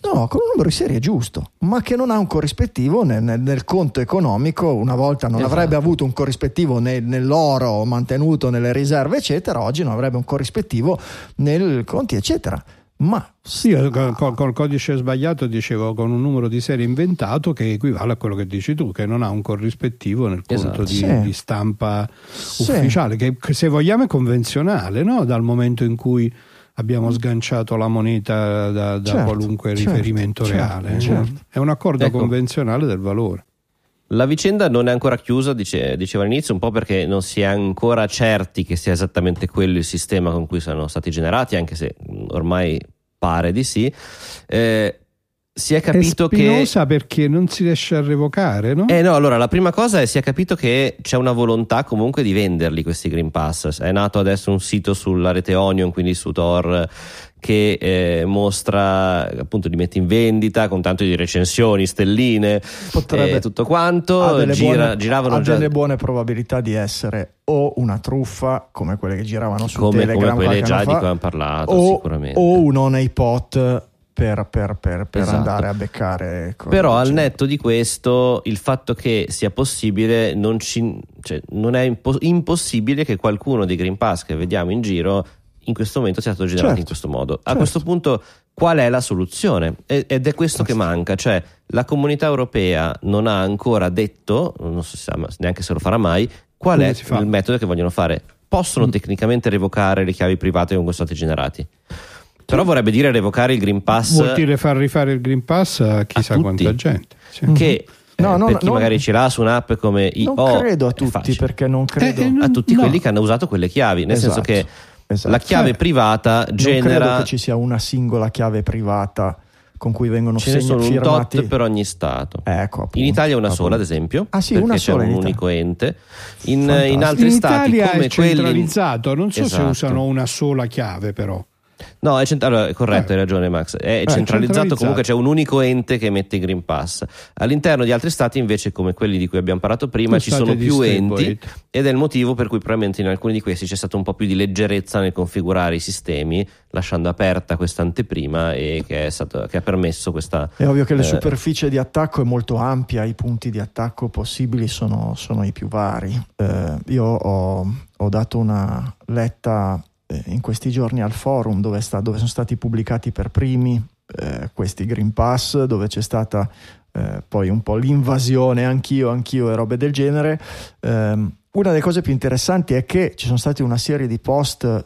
No, con un numero di serie giusto, ma che non ha un corrispettivo nel, nel, nel conto economico. Una volta non esatto. avrebbe avuto un corrispettivo nel, nell'oro mantenuto nelle riserve eccetera, oggi non avrebbe un corrispettivo nei conti eccetera. Ma sì, io col, col codice sbagliato dicevo con un numero di serie inventato che equivale a quello che dici tu, che non ha un corrispettivo nel conto esatto. di, sì. di stampa sì. ufficiale, che se vogliamo è convenzionale, no? Dal momento in cui abbiamo sganciato la moneta da, da certo, qualunque certo, riferimento certo, reale. Certo. È un accordo ecco. convenzionale del valore. La vicenda non è ancora chiusa, dice, dicevo all'inizio, un po' perché non si è ancora certi che sia esattamente quello il sistema con cui sono stati generati, anche se ormai pare di sì. Eh, si è capito è spinosa che perché non si riesce a revocare, no? Eh no, allora la prima cosa è si è capito che c'è una volontà comunque di venderli questi Green Pass. È nato adesso un sito sulla rete Onion, quindi su Tor, che eh, mostra, appunto, li mette in vendita con tanto di recensioni, stelline, e tutto quanto. Ha delle, Gira, buone, giravano ha già delle buone probabilità di essere o una truffa come quelle che giravano su come, Telegram, come quelle già fa, di cui abbiamo parlato, o, sicuramente, o un honeypot per, per, per, per esatto. andare a beccare. Però al netto di questo, il fatto che sia possibile non, ci, cioè, non è impo- impossibile che qualcuno dei Green Pass che vediamo in giro in questo momento sia stato generato certo, in questo modo. A certo. questo punto qual è la soluzione? Ed è questo che manca, cioè la Comunità Europea non ha ancora detto, non so se, neanche se lo farà mai, qual Come è il metodo che vogliono fare. Possono mm. tecnicamente revocare le chiavi private con cui sono stati generati, però vorrebbe dire revocare il Green Pass, vuol dire far rifare il Green Pass a chissà a quanta gente, sì. Che no, eh, no, per chi no, magari ce l'ha su un'app come I O, non credo a tutti, perché non credo eh, non, a tutti no. quelli che hanno usato quelle chiavi, nel esatto. senso che esatto. la chiave eh, privata genera, non credo che ci sia una singola chiave privata con cui vengono ce ne segni, sono firmati. un tot per ogni stato. Ecco, appunto, in Italia una appunto. sola, ad esempio, ah, sì, perché una c'è sola un in unico ente. In, in in altri Italia stati come è centralizzato, quelli, non so esatto. se usano una sola chiave, però. No, è, cent- allora, è corretto, eh. hai ragione Max, è, eh, centralizzato, centralizzato, comunque c'è un unico ente che emette i Green Pass. All'interno di altri stati invece, come quelli di cui abbiamo parlato prima, ci sono più enti, ed è il motivo per cui probabilmente in alcuni di questi c'è stato un po' più di leggerezza nel configurare i sistemi, lasciando aperta questa anteprima e che, è stato, che ha permesso questa... È ovvio che la eh, superficie di attacco è molto ampia, i punti di attacco possibili sono, sono i più vari. Eh, io ho, ho dato una letta in questi giorni al forum dove, sta, dove sono stati pubblicati per primi eh, questi Green Pass, dove c'è stata eh, poi un po' l'invasione anch'io, anch'io e robe del genere. Eh, una delle cose più interessanti è che ci sono stati una serie di post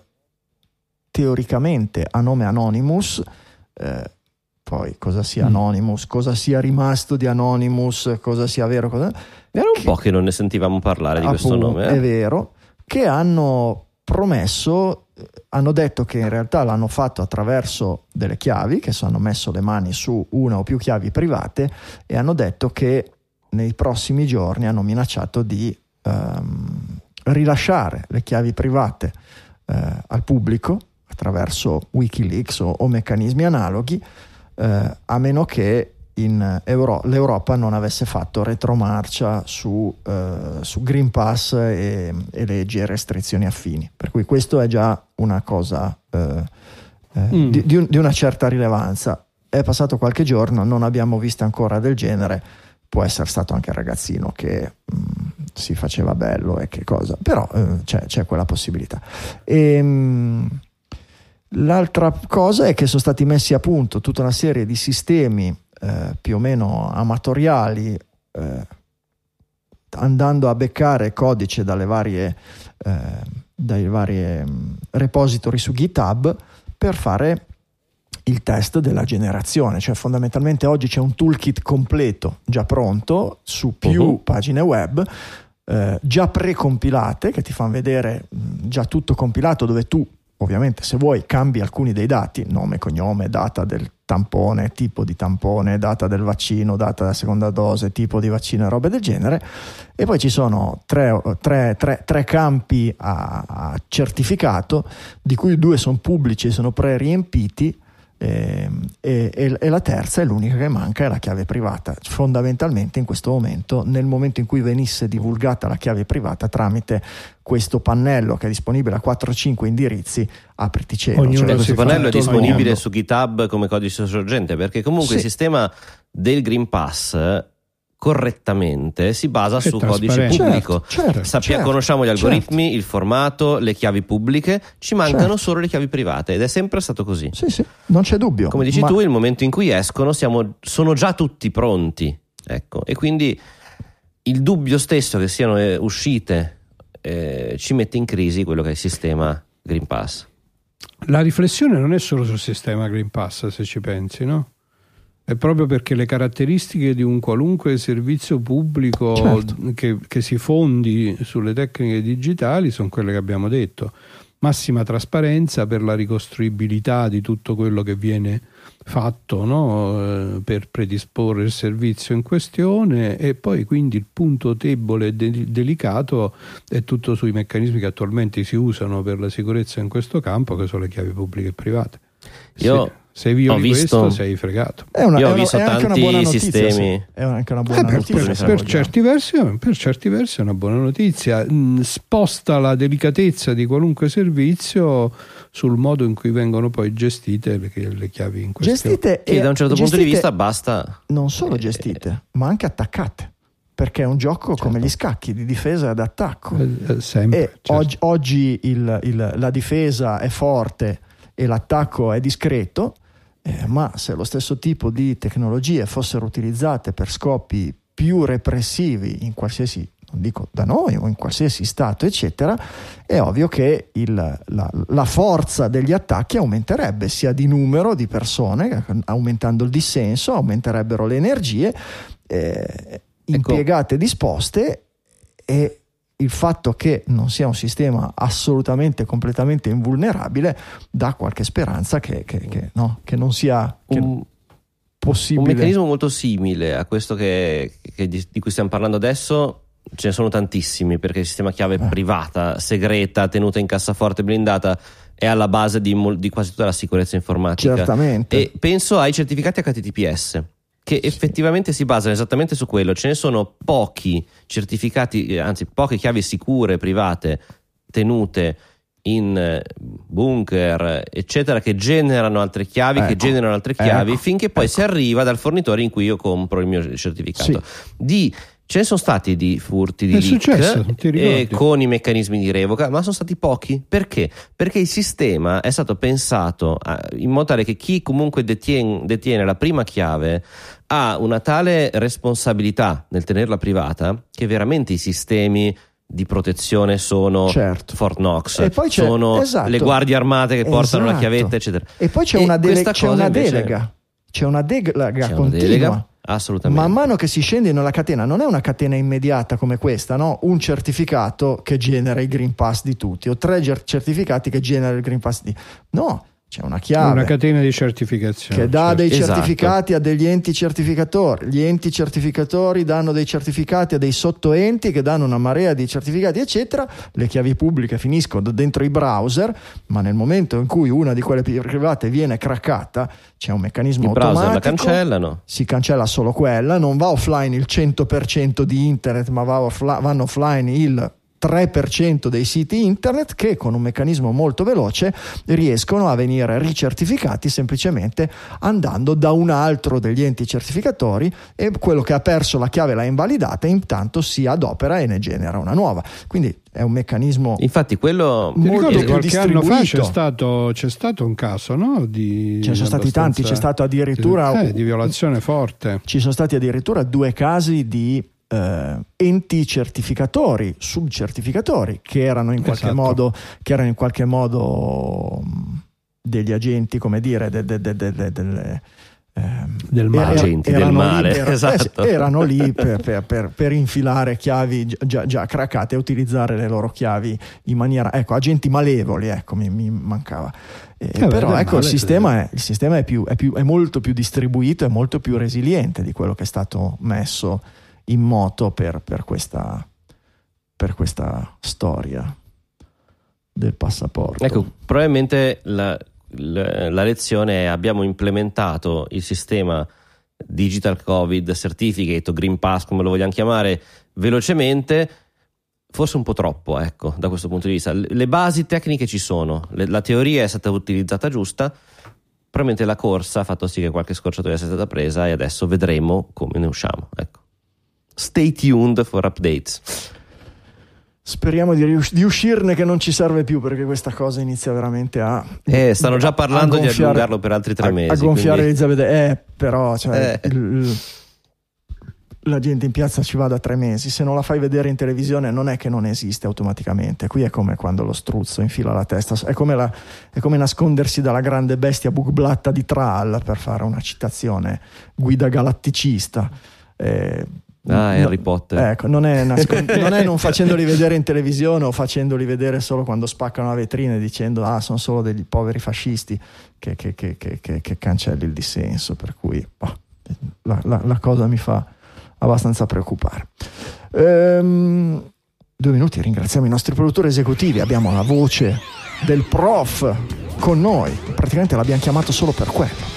teoricamente a nome Anonymous, eh, poi cosa sia Anonymous, cosa sia rimasto di Anonymous, cosa sia vero, cosa... era un che, po' che non ne sentivamo parlare di appunto, questo nome. Eh? È vero, che hanno promesso, hanno detto che in realtà l'hanno fatto attraverso delle chiavi, che hanno messo le mani su una o più chiavi private, e hanno detto che nei prossimi giorni hanno minacciato di um, rilasciare le chiavi private uh, al pubblico attraverso Wikileaks o, o meccanismi analoghi, uh, a meno che in Euro- l'Europa non avesse fatto retromarcia su, uh, su Green Pass e, e leggi e restrizioni affini. Per cui questo è già una cosa uh, uh, mm. di, di, un, di una certa rilevanza. È passato qualche giorno, non abbiamo visto ancora del genere. Può essere stato anche il ragazzino che mh, si faceva bello e che cosa, però uh, c'è, c'è quella possibilità. E, mh, l'altra cosa è che sono stati messi a punto tutta una serie di sistemi Eh, più o meno amatoriali, eh, andando a beccare codice dalle varie eh, dai vari repository su GitHub per fare il test della generazione. Cioè fondamentalmente oggi c'è un toolkit completo già pronto su più uh-huh. pagine web eh, già precompilate, che ti fanno vedere mh, già tutto compilato, dove tu ovviamente se vuoi cambi alcuni dei dati, nome, cognome, data del tampone, tipo di tampone, data del vaccino, data della seconda dose, tipo di vaccino e robe del genere, e poi ci sono tre, tre, tre, tre campi a, a certificato, di cui due sono pubblici e sono pre-riempiti, E, e, e la terza è l'unica che manca, è la chiave privata. Fondamentalmente in questo momento, nel momento in cui venisse divulgata la chiave privata tramite questo pannello che è disponibile a quattro cinque indirizzi, apriti cielo. Ognuno Cioè, questo pannello è disponibile ognuno. su GitHub come codice sorgente, perché comunque Sì. il sistema del Green Pass correttamente si basa È su codice trasparente. pubblico. Certo, certo, Sappia, certo, conosciamo gli algoritmi, certo. il formato, le chiavi pubbliche, ci mancano Certo. solo le chiavi private, ed è sempre stato così. Sì, sì, non c'è dubbio. Come dici Ma- tu, il momento in cui escono siamo, sono già tutti pronti, ecco, e quindi il dubbio stesso che siano eh, uscite eh, ci mette in crisi quello che è il sistema Green Pass. La riflessione non è solo sul sistema Green Pass, se ci pensi, no? È proprio perché le caratteristiche di un qualunque servizio pubblico Certo. che, che si fondi sulle tecniche digitali sono quelle che abbiamo detto. Massima trasparenza per la ricostruibilità di tutto quello che viene fatto, no? eh, per predisporre il servizio in questione, e poi quindi il punto debole e de- delicato è tutto sui meccanismi che attualmente si usano per la sicurezza in questo campo, che sono le chiavi pubbliche e private. Io se, se violi ho visto- questo sei fregato. È una, Io ho è una- visto è anche una tanti buona notizia, sistemi- sì. È anche una Eh, buona per, notizia. per- se per vogliamo. certi versi, per certi versi è una buona notizia. Mm, sposta la delicatezza di qualunque servizio sul modo in cui vengono poi gestite le, le chiavi in questione. Gestite Che e- da un certo punto di gestite vista basta. non solo eh, gestite, ma anche attaccate, perché è un gioco Certo. come gli scacchi di difesa ed attacco. Eh, eh, sempre, E certo. oggi, oggi il- il- la difesa è forte e l'attacco è discreto, eh, ma se lo stesso tipo di tecnologie fossero utilizzate per scopi più repressivi in qualsiasi, non dico da noi, o in qualsiasi stato eccetera, è ovvio che il- la, la forza degli attacchi aumenterebbe, sia di numero di persone, aumentando il dissenso, aumenterebbero le energie eh, impiegate, disposte, e il fatto che non sia un sistema assolutamente completamente invulnerabile dà qualche speranza che, che, che, no, che non sia che Un, possibile. un meccanismo molto simile a questo che, che di, di cui stiamo parlando adesso. Ce ne sono tantissimi, perché il sistema chiave Eh. privata, segreta, tenuta in cassaforte blindata è alla base di, mol- di quasi tutta la sicurezza informatica. Certamente. E penso ai certificati H T T P S, che effettivamente si basano esattamente su quello. Ce ne sono pochi certificati, eh, anzi poche chiavi sicure private tenute in eh, bunker eccetera, che generano altre chiavi, che Ecco, generano altre chiavi, ecco, finché poi ecco. si arriva dal fornitore in cui io compro il mio certificato. Di Ce ne sono stati di furti, di È leak, successo, ti ricordi? eh, con i meccanismi di revoca, ma sono stati pochi. Perché? Perché il sistema è stato pensato a- in modo tale che chi comunque detien- detiene la prima chiave ha una tale responsabilità nel tenerla privata, che veramente i sistemi di protezione sono Certo. Fort Knox, E poi c'è- sono esatto. le guardie armate che portano la Esatto. chiavetta, eccetera. E poi c'è E una, dele- questa c'è cosa una invece- delega, c'è una delega C'è una continua. delega, assolutamente. Man mano che si scende nella catena, non è una catena immediata come questa, no? Un certificato che genera il Green Pass di tutti, o tre ger- certificati che genera il Green Pass di... No, c'è una chiave. Una catena di certificazione. che dà certo. dei Esatto. certificati a degli enti certificatori, gli enti certificatori danno dei certificati a dei sottoenti che danno una marea di certificati eccetera, le chiavi pubbliche finiscono dentro i browser, ma nel momento in cui una di quelle private viene craccata c'è un meccanismo Il browser la automatico, cancellano. si cancella solo quella, non va offline il cento per cento di internet, ma va offla- vanno offline il tre per cento dei siti internet, che con un meccanismo molto veloce riescono a venire ricertificati semplicemente andando da un altro degli enti certificatori, e quello che ha perso la chiave l'ha invalidata, intanto si adopera e ne genera una nuova. Quindi è un meccanismo Infatti quello Ti molto ricordi più qualche anno fa c'è distribuito. stato, c'è stato un caso, no? Di, Ce ne sono stati tanti, c'è stato addirittura eh, di violazione forte. ci sono stati addirittura due casi di eh, enti certificatori, subcertificatori, che erano in qualche Esatto. modo che erano in qualche modo mh, degli agenti, come dire, de, de, de, de, de, delle, ehm, Del male. era- Agenti del erano male, lì per, esatto. eh sì, erano lì per, per, per, per infilare chiavi gi- già, già craccate e utilizzare le loro chiavi in maniera, ecco, agenti malevoli, ecco, mi, mi mancava. Eh, Eh beh, però del ecco, il male, sistema, è, il sistema è, più, è, più, è molto più distribuito, è molto più resiliente di quello che è stato messo in moto per, per, questa, per questa storia del passaporto. Ecco, probabilmente la- l- la lezione è: abbiamo implementato il sistema Digital Covid Certificate o Green Pass, come lo vogliamo chiamare, velocemente, forse un po' troppo, ecco, da questo punto di vista. Le basi tecniche ci sono, le, la teoria è stata utilizzata giusta, probabilmente la corsa ha fatto sì che qualche scorciatoia sia stata presa e adesso vedremo come ne usciamo, ecco. Stay tuned for updates. Speriamo di, rius- di uscirne, che non ci serve più, perché questa cosa inizia veramente a eh, stanno già parlando di allungarlo per altri tre mesi a, a gonfiare quindi... Elisabeth. Eh, però cioè, eh. il, il, la gente in piazza ci va da tre mesi, se non la fai vedere in televisione non è che non esiste automaticamente. Qui è come quando lo struzzo infila la testa, è come, la, è come nascondersi dalla grande bestia bugblatta di Thrall, per fare una citazione guida galatticista. eh, Ah, Harry Potter. Ecco, non è, nascond- non è non facendoli vedere in televisione o facendoli vedere solo quando spaccano la vetrina dicendo ah, sono solo degli poveri fascisti che, che, che, che, che, che cancelli il dissenso, per cui oh, la, la, la cosa mi fa abbastanza preoccupare. Ehm, due minuti, ringraziamo i nostri produttori esecutivi, abbiamo la voce del prof con noi, praticamente l'abbiamo chiamato solo per quello.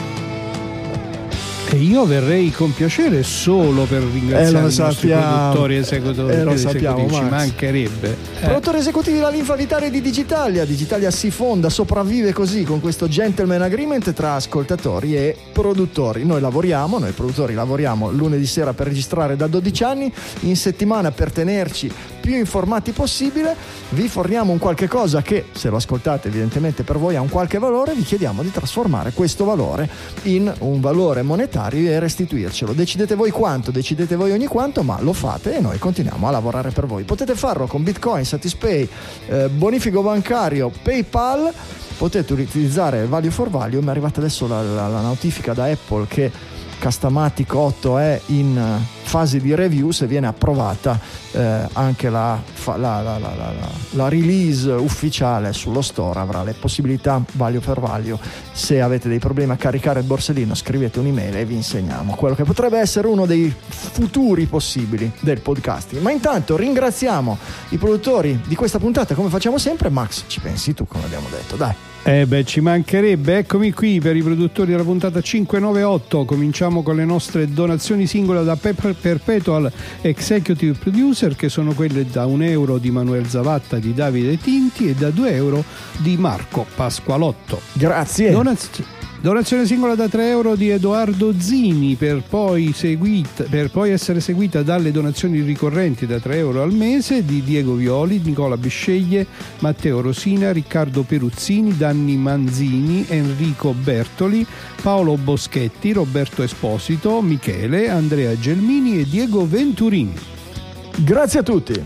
E io verrei con piacere solo per ringraziare eh, i nostri produttori esecutori, eh, lo sappiamo, esecutivi, ci Max. mancherebbe. Eh. Produttori esecutivi della linfa vitale di Digitalia. Digitalia si fonda, sopravvive così con questo gentleman agreement tra ascoltatori e produttori. Noi lavoriamo, noi produttori lavoriamo lunedì sera per registrare da dodici anni, in settimana per tenerci più informati possibile. Vi forniamo un qualche cosa che, se lo ascoltate evidentemente per voi ha un qualche valore, vi chiediamo di trasformare questo valore in un valore monetario e restituircelo. Decidete voi quanto, decidete voi ogni quanto, ma lo fate e noi continuiamo a lavorare per voi. Potete farlo con Bitcoin, Satispay, eh, bonifico bancario, PayPal. Potete utilizzare Value for Value. Mi è arrivata adesso la, la, la notifica da Apple che Castamatic otto è in fase di review. Se viene approvata eh, anche la, la, la, la, la, la release ufficiale sullo store avrà le possibilità Value for Value. Se avete dei problemi a caricare il borsellino, scrivete un'email e vi insegniamo quello che potrebbe essere uno dei futuri possibili del podcasting. Ma intanto ringraziamo i produttori di questa puntata, come facciamo sempre. Max, ci pensi tu, come abbiamo detto, dai. Eh beh, ci mancherebbe. Eccomi qui per i produttori della puntata cinquecentonovantaotto. Cominciamo con le nostre donazioni singole da Pep Perpetual Executive Producer, che sono quelle da un euro di Manuel Zavatta, di Davide Tinti, e da due euro di Marco Pasqualotto. Grazie. Donaz- Donazione singola da tre euro di Edoardo Zini, per poi, seguita, per poi essere seguita dalle donazioni ricorrenti da tre euro al mese di Diego Violi, Nicola Bisceglie, Matteo Rosina, Riccardo Peruzzini, Danni Manzini, Enrico Bertoli, Paolo Boschetti, Roberto Esposito, Michele, Andrea Gelmini e Diego Venturini. Grazie a tutti.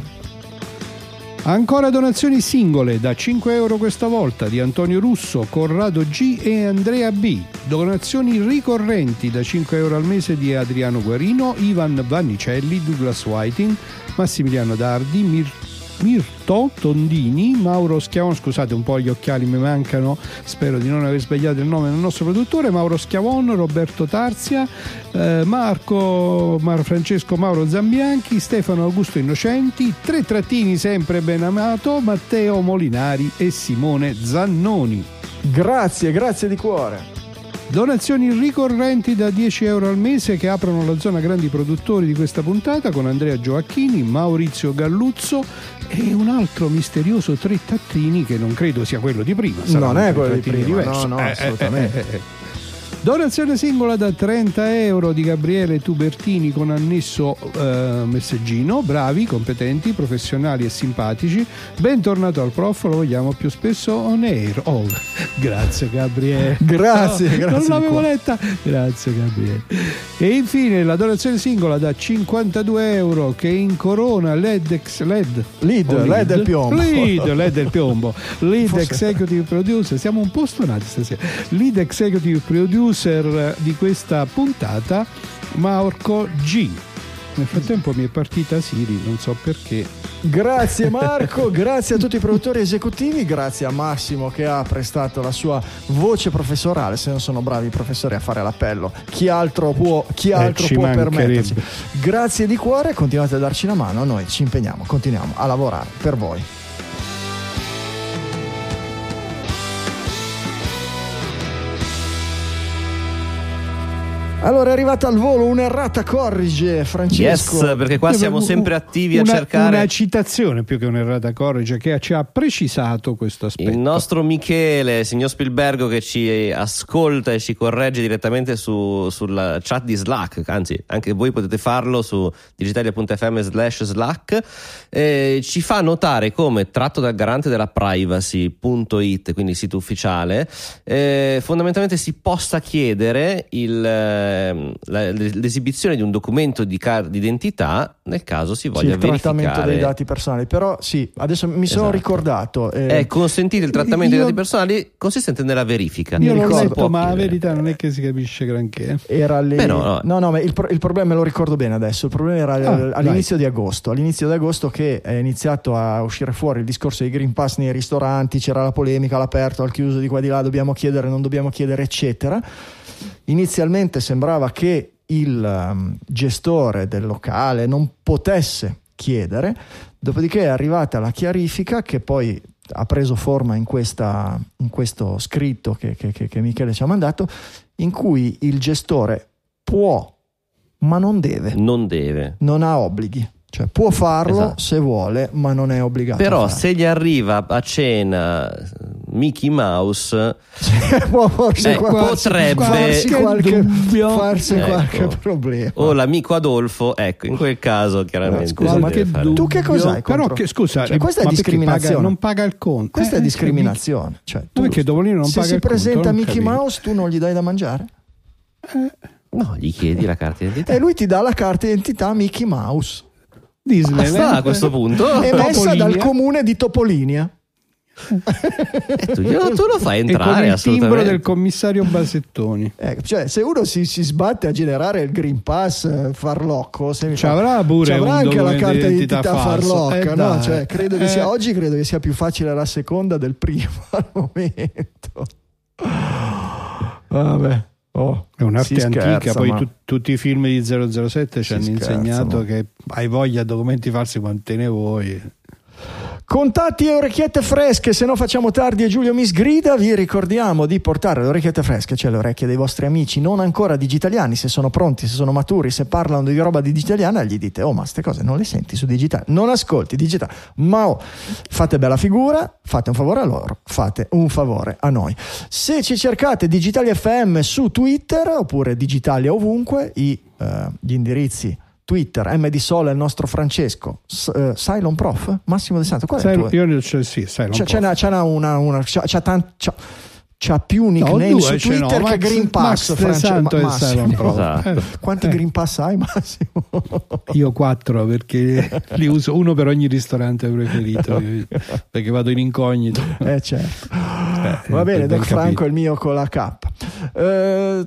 Ancora donazioni singole da cinque euro questa volta di Antonio Russo, Corrado G e Andrea B. Donazioni ricorrenti da cinque euro al mese di Adriano Guarino, Ivan Vannicelli, Douglas Whiting, Massimiliano Dardi, Mir- Mirto Tondini, Mauro Schiavone, scusate un po' gli occhiali mi mancano, spero di non aver sbagliato il nome del nostro produttore, Mauro Schiavone, Roberto Tarzia, eh, Marco Mar Francesco Mauro Zambianchi, Stefano Augusto Innocenti, tre trattini sempre ben amato, Matteo Molinari e Simone Zannoni. Grazie, grazie di cuore. Donazioni ricorrenti da dieci euro al mese che aprono la zona grandi produttori di questa puntata con Andrea Gioacchini, Maurizio Galluzzo e un altro misterioso tre tattini che non credo sia quello di prima. Non è quello di prima, diverso. no, no, eh, assolutamente. Eh, eh, eh. Donazione singola da trenta euro di Gabriele Tubertini con annesso eh, messaggino. Bravi, competenti, professionali e simpatici. Bentornato al prof, lo vogliamo più spesso on air. Oh, grazie Gabriele. Grazie, oh, grazie. Non l'avevo letta. Grazie Gabriele. E infine la donazione singola da cinquantadue euro che incorona LED ex LED. Lead, oh, LED del piombo. Lead, LED del piombo. Lead Forse... Executive Producer. Siamo un po' stonati stasera. Lead Executive Producer di questa puntata, Marco G. Nel frattempo mi è partita Siri, non so perché. Grazie Marco, grazie a tutti i produttori esecutivi, grazie a Massimo che ha prestato la sua voce professorale. Se non sono bravi i professori a fare l'appello, chi altro può, chi altro eh, può permettersi? Grazie di cuore, continuate a darci una mano, noi ci impegniamo, continuiamo a lavorare per voi. Allora è arrivata al volo un'errata corrige, Francesco. Yes, perché qua siamo sempre attivi a una, cercare una citazione più che un'errata corrige che ci ha precisato questo aspetto. il nostro Michele, signor Spielbergo, che ci ascolta e ci corregge direttamente su, sulla chat di Slack, anzi anche voi potete farlo su digitalia.fm slash Slack. Eh, ci fa notare come, tratto dal garante della privacy.it, quindi sito ufficiale, eh, fondamentalmente si possa chiedere il La, l'esibizione di un documento di card d'identità nel caso si voglia sì, il verificare trattamento dei dati personali. Però sì, adesso mi sono esatto. ricordato eh, è consentito il trattamento io, dei dati personali consistente nella verifica. Io l'ho ricordo, letto, ma la chiedere. verità non è che si capisce granché. Era lì. Beh, no, no. no, no, ma il, pro- il problema me lo ricordo bene adesso. Il problema era Ah, all'inizio dai. di agosto. All'inizio di agosto che è iniziato a uscire fuori il discorso dei Green Pass nei ristoranti, c'era la polemica all'aperto, al chiuso, di qua di là, dobbiamo chiedere, non dobbiamo chiedere, eccetera. Inizialmente sembrava che il um, gestore del locale non potesse chiedere, dopodiché è arrivata la chiarifica che poi ha preso forma in, questa, in questo scritto che, che, che Michele ci ha mandato, in cui il gestore può, ma non deve, non deve non ha obblighi. Cioè può farlo esatto. se vuole, ma non è obbligato. Però a farlo. se gli arriva a cena Mickey Mouse può forse eh, farsi, potrebbe farsi qualche, farsi ecco. qualche problema. o l'amico Adolfo, ecco, in quel caso chiaramente Scusa, si ma deve che fare. du- tu che cos'hai Però contro? che, scusa, Cioè, questa è ma perché discriminazione. paga, non paga il conto. Questa Eh, è discriminazione. Cioè, tu, Ma perché Topolino non se paga si il conto? presenta Non Mickey capisco. Mouse, tu non gli dai da mangiare? No, gli chiedi la carta d'identità E lui ti dà la carta d'identità Mickey Mouse, Disney sta a questo punto emessa Topolinia. dal comune di Topolinia. e tu, glielo- tu lo fai e con entrare il timbro assolutamente del commissario Basettoni. Eh, cioè, se uno si, si sbatte a generare il Green Pass eh, farlocco, se mi Ci fa- avrà pure ci avrà un anche la documento carta di d'identità identità falso. farlocca, Eh, no? dai. Cioè, credo che Eh. sia, oggi credo che sia più facile la seconda del primo al momento. Vabbè. Oh, È un'arte si antica, scherza, poi ma- tu- tutti i film di zero zero sette ci Si hanno scherza, insegnato ma- che hai voglia documenti falsi quante ne vuoi. Contatti e orecchiette fresche, se no facciamo tardi e Giulio mi sgrida. Vi ricordiamo di portare le orecchiette fresche, cioè le orecchie dei vostri amici non ancora digitaliani. Se sono pronti, se sono maturi, se parlano di roba di digitaliana, gli dite: oh, ma ste cose non le senti su digitale, non ascolti digitale, ma oh, fate bella figura, fate un favore a loro, fate un favore a noi. Se ci cercate Digitalia F M su Twitter oppure Digitalia ovunque, i, eh, gli indirizzi Twitter, M di Sole, il nostro Francesco, S- uh, Cylon Prof, Massimo De Santo. Qual è Sai, il tuo? io ne- cioè, sì, sai, non C'è, c'è, posso. una, c'è una, una, una c'ha, c'ha, tan- c'ha, c'ha più nickname due, su ce Twitter n'ho, che Max- Green Pass. Max De France- Santo Ma- e Massimo. Cylon Pro. Esatto. Eh, Quanti eh. Green Pass hai, Massimo? Io quattro, perché li uso uno per ogni ristorante preferito, perché vado in incognito. Eh certo. Eh, Va bene, ben Doc Franco capito. è il mio con la K. Eh,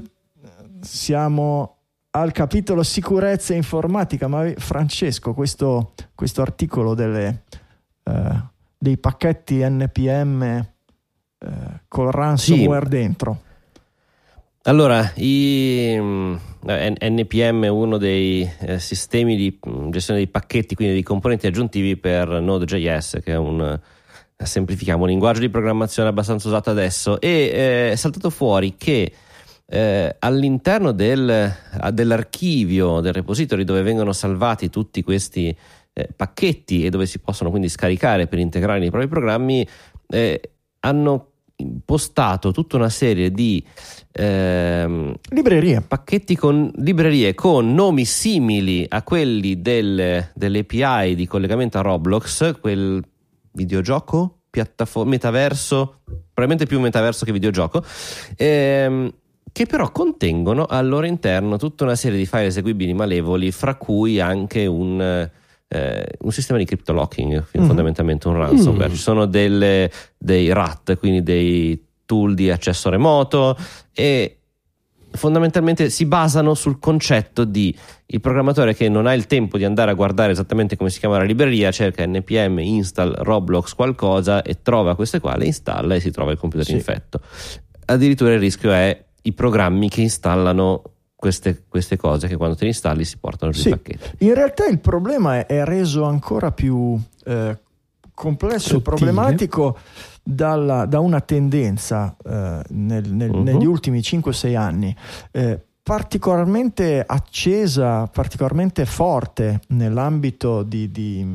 siamo al capitolo sicurezza e informatica, ma Francesco, questo, questo articolo delle, eh, dei pacchetti N P M eh, col ransomware Sì. dentro. Allora, i, mm, N P M è uno dei eh, sistemi di mm, gestione dei pacchetti, quindi dei componenti aggiuntivi per Node.js, che è un, eh, semplifichiamo, un linguaggio di programmazione abbastanza usato adesso, e eh, è saltato fuori che eh, all'interno del, dell'archivio, del repository dove vengono salvati tutti questi eh, pacchetti e dove si possono quindi scaricare per integrare nei propri programmi, eh, hanno impostato tutta una serie di ehm, Librerie. pacchetti con librerie con nomi simili a quelli del, delle A P I di collegamento a Roblox, quel videogioco, piattaforma, metaverso, probabilmente più metaverso che videogioco, ehm, che però contengono al loro interno tutta una serie di file eseguibili malevoli, fra cui anche un Eh, un sistema di cryptolocking, Mm. fondamentalmente un ransomware. Mm. Ci sono delle, dei R A T, quindi dei tool di accesso remoto, e fondamentalmente si basano sul concetto di il programmatore che non ha il tempo di andare a guardare esattamente come si chiama la libreria, cerca npm install Roblox qualcosa e trova queste qua, le installa e si trova il computer Sì. infetto. Addirittura il rischio è i programmi che installano Queste, queste cose che quando te le installi si portano giù Sì. i pacchetti. In realtà il problema è, è reso ancora più eh, complesso Sottile. e problematico dalla, da una tendenza eh, nel- nel- Uh-huh. negli ultimi cinque sei anni. Eh, particolarmente accesa, particolarmente forte nell'ambito di, di,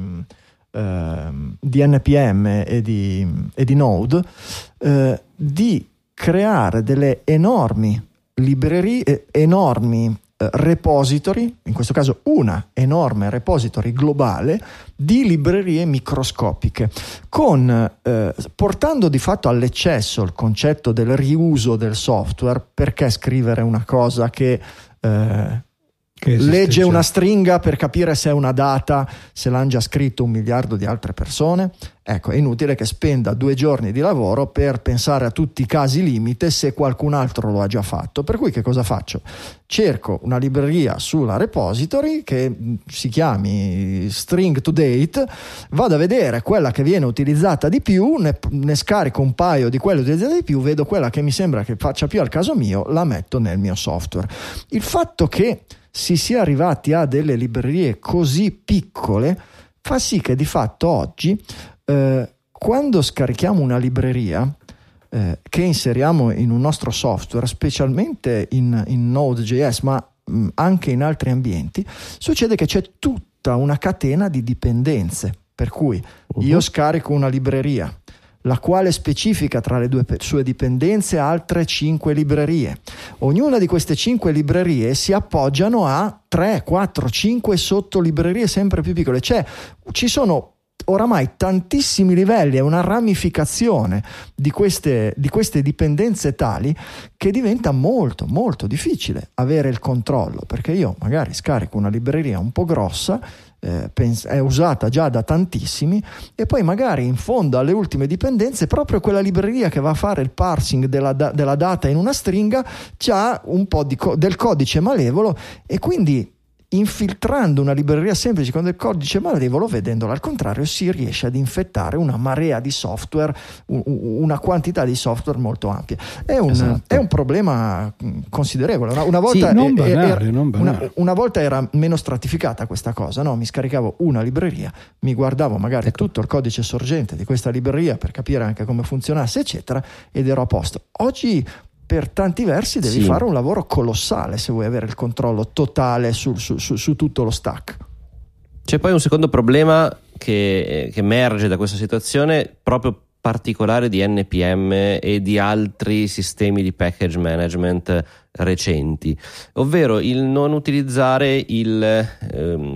eh, di N P M e di, e di Node, eh, di creare delle enormi librerie, eh, enormi eh, repository, in questo caso una enorme repository globale di librerie microscopiche, con eh, portando di fatto all'eccesso il concetto del riuso del software. Perché scrivere una cosa che eh, Che legge una stringa per capire se è una data, se l'hanno già scritto un miliardo di altre persone? Ecco, è inutile che spenda due giorni di lavoro per pensare a tutti i casi limite se qualcun altro lo ha già fatto. Per cui che cosa faccio? Cerco una libreria sulla repository che si chiami string to date, vado a vedere quella che viene utilizzata di più, ne, ne scarico un paio di quelle utilizzate di più, vedo quella che mi sembra che faccia più al caso mio, la metto nel mio software. Il fatto che si sia arrivati a delle librerie così piccole fa sì che di fatto oggi eh, quando scarichiamo una libreria eh, che inseriamo in un nostro software, specialmente in, in Node.js ma mh, anche in altri ambienti, succede che c'è tutta una catena di dipendenze, per cui uh-huh. io scarico una libreria la quale specifica tra le due sue dipendenze altre cinque librerie. Ognuna di queste cinque librerie si appoggiano a tre, quattro, cinque sottolibrerie sempre più piccole. Cioè, ci sono oramai tantissimi livelli e una ramificazione di queste, di queste dipendenze tali che diventa molto molto difficile avere il controllo, perché io magari scarico una libreria un po' grossa, eh, pens- è usata già da tantissimi, e poi magari in fondo alle ultime dipendenze proprio quella libreria che va a fare il parsing della, da- della data in una stringa c'ha un po' di co- del codice malevolo, e quindi infiltrando una libreria semplice con del codice malevolo, vedendola al contrario, si riesce ad infettare una marea di software, una quantità di software molto ampia. È un, esatto. è un problema considerevole. Una, una volta sì, non era, banale, era, non banale. Una, una volta era meno stratificata questa cosa, no? Mi scaricavo una libreria, mi guardavo magari ecco. tutto il codice sorgente di questa libreria per capire anche come funzionasse, eccetera, ed ero a posto. Oggi per tanti versi devi sì. fare un lavoro colossale se vuoi avere il controllo totale su, su, su, su tutto lo stack. C'è poi un secondo problema che, che emerge da questa situazione proprio particolare di N P M e di altri sistemi di package management recenti, ovvero il non utilizzare il, ehm,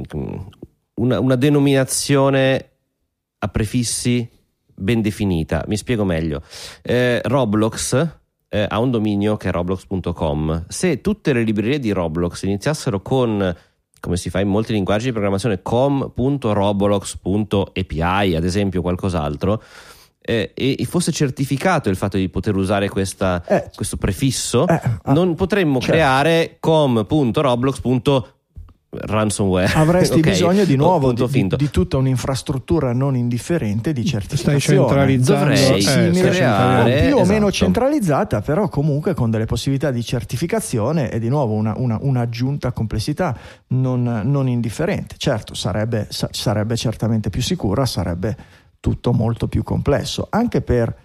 una, una denominazione a prefissi ben definita. Mi spiego meglio. Eh, Roblox Eh, ha un dominio che è roblox punto com. Se tutte le librerie di Roblox iniziassero con, come si fa in molti linguaggi di programmazione, com punto roblox punto a p i, ad esempio, qualcos'altro, eh, e fosse certificato il fatto di poter usare questa, eh, questo prefisso, eh, ah, non potremmo certo. creare com punto roblox punto ransomware. Avresti okay. bisogno di nuovo di, di, di tutta un'infrastruttura non indifferente di certificazione. Stai centralizzando, dovrei eh, creare, più o esatto. meno centralizzata, però comunque con delle possibilità di certificazione e di nuovo una, una, un'aggiunta complessità non, non indifferente. Certo, sarebbe, sarebbe certamente più sicura, sarebbe tutto molto più complesso anche per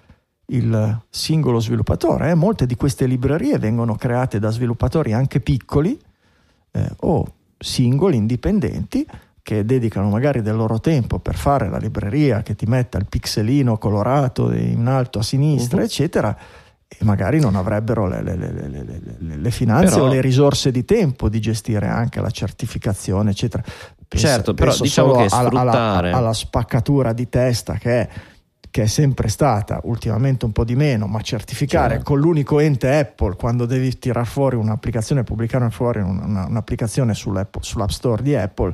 il singolo sviluppatore. Eh? Molte di queste librerie vengono create da sviluppatori anche piccoli eh, o singoli, indipendenti, che dedicano magari del loro tempo per fare la libreria che ti metta il pixelino colorato in alto a sinistra, uh-huh. eccetera, e magari non avrebbero le, le, le, le, le, le finanze però, o le risorse di tempo di gestire anche la certificazione, eccetera. Penso, certo, però penso diciamo solo che sfruttare... alla, alla spaccatura di testa che è che è sempre stata, ultimamente un po' di meno, ma certificare certo. con l'unico ente Apple, quando devi tirar fuori un'applicazione, pubblicare fuori una, un'applicazione sull'Apple, sull'App Store di Apple.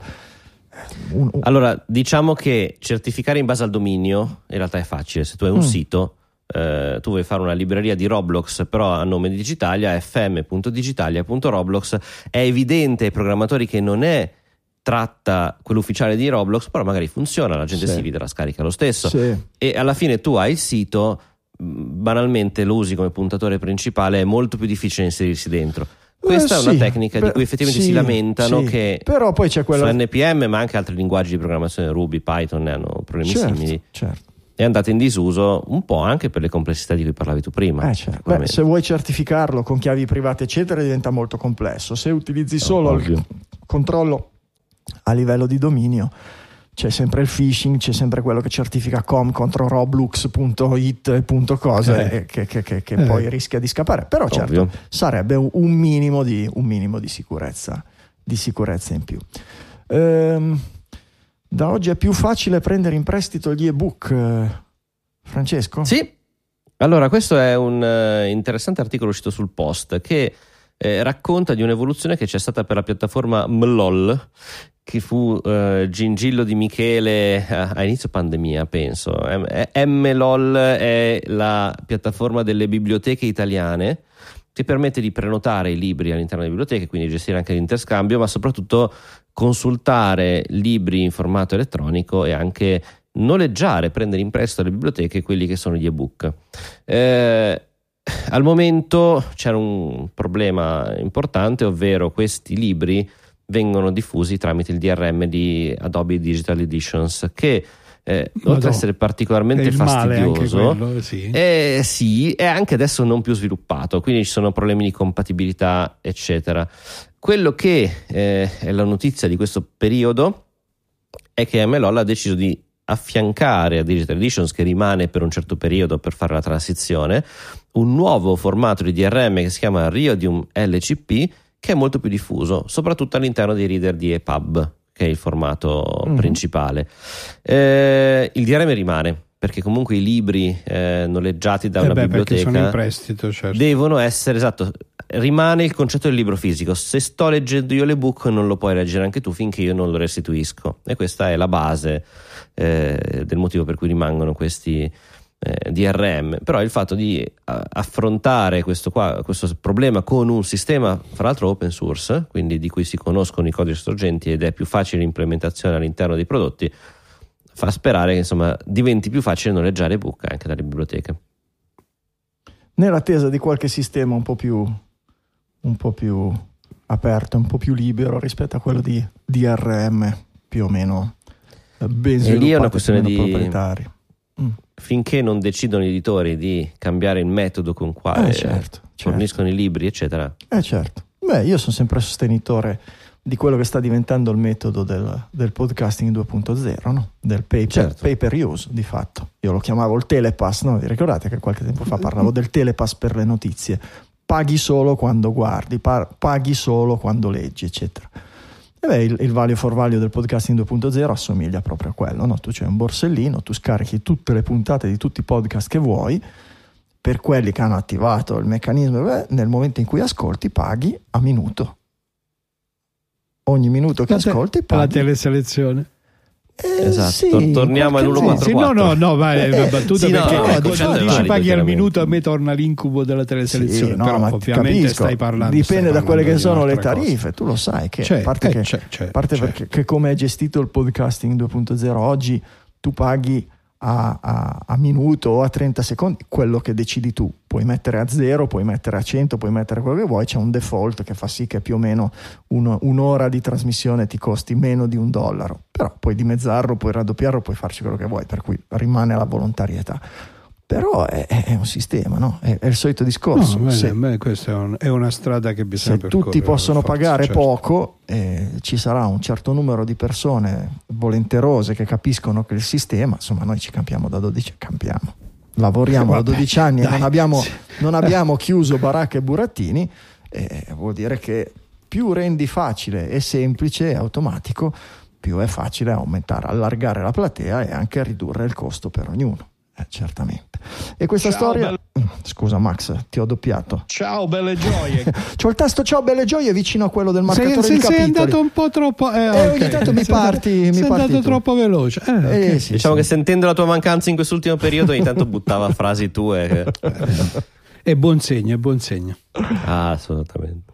Un, un... Allora, diciamo che certificare in base al dominio in realtà è facile. Se tu hai un mm. sito, eh, tu vuoi fare una libreria di Roblox però a nome di Digitalia, f m punto digitalia punto roblox, è evidente ai programmatori che non è tratta quell'ufficiale di Roblox, però magari funziona, la gente sì. si vede, la scarica lo stesso sì. e alla fine tu hai il sito, banalmente lo usi come puntatore principale, è molto più difficile inserirsi dentro. Questa eh, è una sì, tecnica per, di cui effettivamente sì, si lamentano sì. che però poi c'è quella su N P M, ma anche altri linguaggi di programmazione, Ruby, Python, ne hanno problemi certo, simili. Certo. è andata in disuso un po' anche per le complessità di cui parlavi tu prima. Eh, certo. Beh, se vuoi certificarlo con chiavi private eccetera diventa molto complesso. Se utilizzi solo oh, il controllo a livello di dominio, c'è sempre il phishing, c'è sempre quello che certifica com contro roblux punto it e punto cose eh. che, che, che, che eh. poi rischia di scappare. Però certo, ovvio, sarebbe un minimo di, un minimo di sicurezza di sicurezza in più. Ehm, da oggi è più facile prendere in prestito gli ebook, eh, Francesco? Sì, allora questo è un uh, interessante articolo uscito sul Post che eh, racconta di un'evoluzione che c'è stata per la piattaforma Mlol, che fu uh, gingillo di Michele a, a inizio pandemia, penso. Mlol è la piattaforma delle biblioteche italiane che permette di prenotare i libri all'interno delle biblioteche, quindi gestire anche l'interscambio, ma soprattutto consultare libri in formato elettronico e anche noleggiare, prendere in prestito alle biblioteche quelli che sono gli ebook. Eh, al momento c'era un problema importante, ovvero questi libri vengono diffusi tramite il D R M di Adobe Digital Editions, che Eh, oltre ad essere particolarmente fastidioso, quello, sì. Eh, sì, è anche adesso non più sviluppato, quindi ci sono problemi di compatibilità eccetera. Quello che eh, è la notizia di questo periodo è che Mlol ha deciso di affiancare a Digital Editions, che rimane per un certo periodo per fare la transizione, un nuovo formato di D R M che si chiama Riodium L C P, che è molto più diffuso, soprattutto all'interno dei reader di EPUB, che è il formato mm-hmm. principale. Eh, il D R M rimane, perché comunque i libri eh, noleggiati da eh una beh, biblioteca sono in prestito, certo. devono essere, esatto, rimane il concetto del libro fisico. Se sto leggendo io l'ebook non lo puoi leggere anche tu finché io non lo restituisco, e questa è la base eh, del motivo per cui rimangono questi eh, D R M. Però il fatto di a, affrontare questo, qua, questo problema con un sistema fra l'altro open source, quindi di cui si conoscono i codici sorgenti ed è più facile l'implementazione all'interno dei prodotti, fa sperare che insomma diventi più facile noleggiare ebook anche dalle biblioteche, nell'attesa di qualche sistema un po' più un po' più aperto, un po' più libero rispetto a quello di D R M più o meno ben sviluppato. E lì è una questione di proprietario. Mm. Finché non decidono gli editori di cambiare il metodo con quale eh, certo, forniscono certo. i libri eccetera. Eh certo. Beh, io sono sempre sostenitore di quello che sta diventando il metodo del, del podcasting due punto zero, no? Del paper, certo. pay per use di fatto. Io lo chiamavo il telepass, no? Vi ricordate che qualche tempo fa parlavo del telepass per le notizie? Paghi solo quando guardi, paghi solo quando leggi, eccetera. E beh, il, il value for value del podcasting due punto zero assomiglia proprio a quello, no? Tu c'hai un borsellino, tu scarichi tutte le puntate di tutti i podcast che vuoi. Per quelli che hanno attivato il meccanismo, beh, nel momento in cui ascolti paghi a minuto. Ogni minuto che la te- ascolti paghi. La teleselezione. Eh, esatto, sì, torniamo all'uno quattro quattro. Sì, no, no, no, ma è una battuta sì, perché no, no, no, quando dici valido, paghi al minuto a me torna l'incubo della teleselezione, sì, no, però ma ovviamente capisco, stai parlando dipende stai da quelle che sono le cosa. tariffe, tu lo sai che c'è, a parte, eh, che, c'è, c'è, a parte c'è. perché che come è gestito il podcasting due punto zero oggi, tu paghi a, a, a minuto o a trenta secondi quello che decidi tu, puoi mettere a zero, puoi mettere a cento, puoi mettere quello che vuoi, c'è un default che fa sì che più o meno uno, un'ora di trasmissione ti costi meno di un dollaro, però puoi dimezzarlo, puoi raddoppiarlo, puoi farci quello che vuoi, per cui rimane la volontarietà. Però è, è un sistema, no? È, è il solito discorso. No, se, beh, questa è, un, è una strada che bisogna se percorrere. tutti possono forza, pagare certo. poco, eh, ci sarà un certo numero di persone volenterose che capiscono che il sistema, insomma, noi ci campiamo da dodici, campiamo. Lavoriamo Vabbè, da dodici anni dai, e non abbiamo, sì. non abbiamo chiuso baracche e burattini, eh, vuol dire che più rendi facile e semplice e automatico, più è facile aumentare, allargare la platea e anche ridurre il costo per ognuno. Eh, certamente. E questa Ciao, storia belle... scusa Max, ti ho doppiato. Ciao belle gioie. C'ho il tasto ciao belle gioie vicino a quello del marcatore sei, di sei capitoli. Sei andato un po' troppo eh, eh, okay. ogni tanto mi sei parti andato, mi sei parti andato tu. troppo veloce eh, okay. eh, sì, diciamo sì. che sentendo la tua mancanza in quest'ultimo periodo ogni tanto buttava frasi tue che... è buon segno, è buon segno. Ah, assolutamente.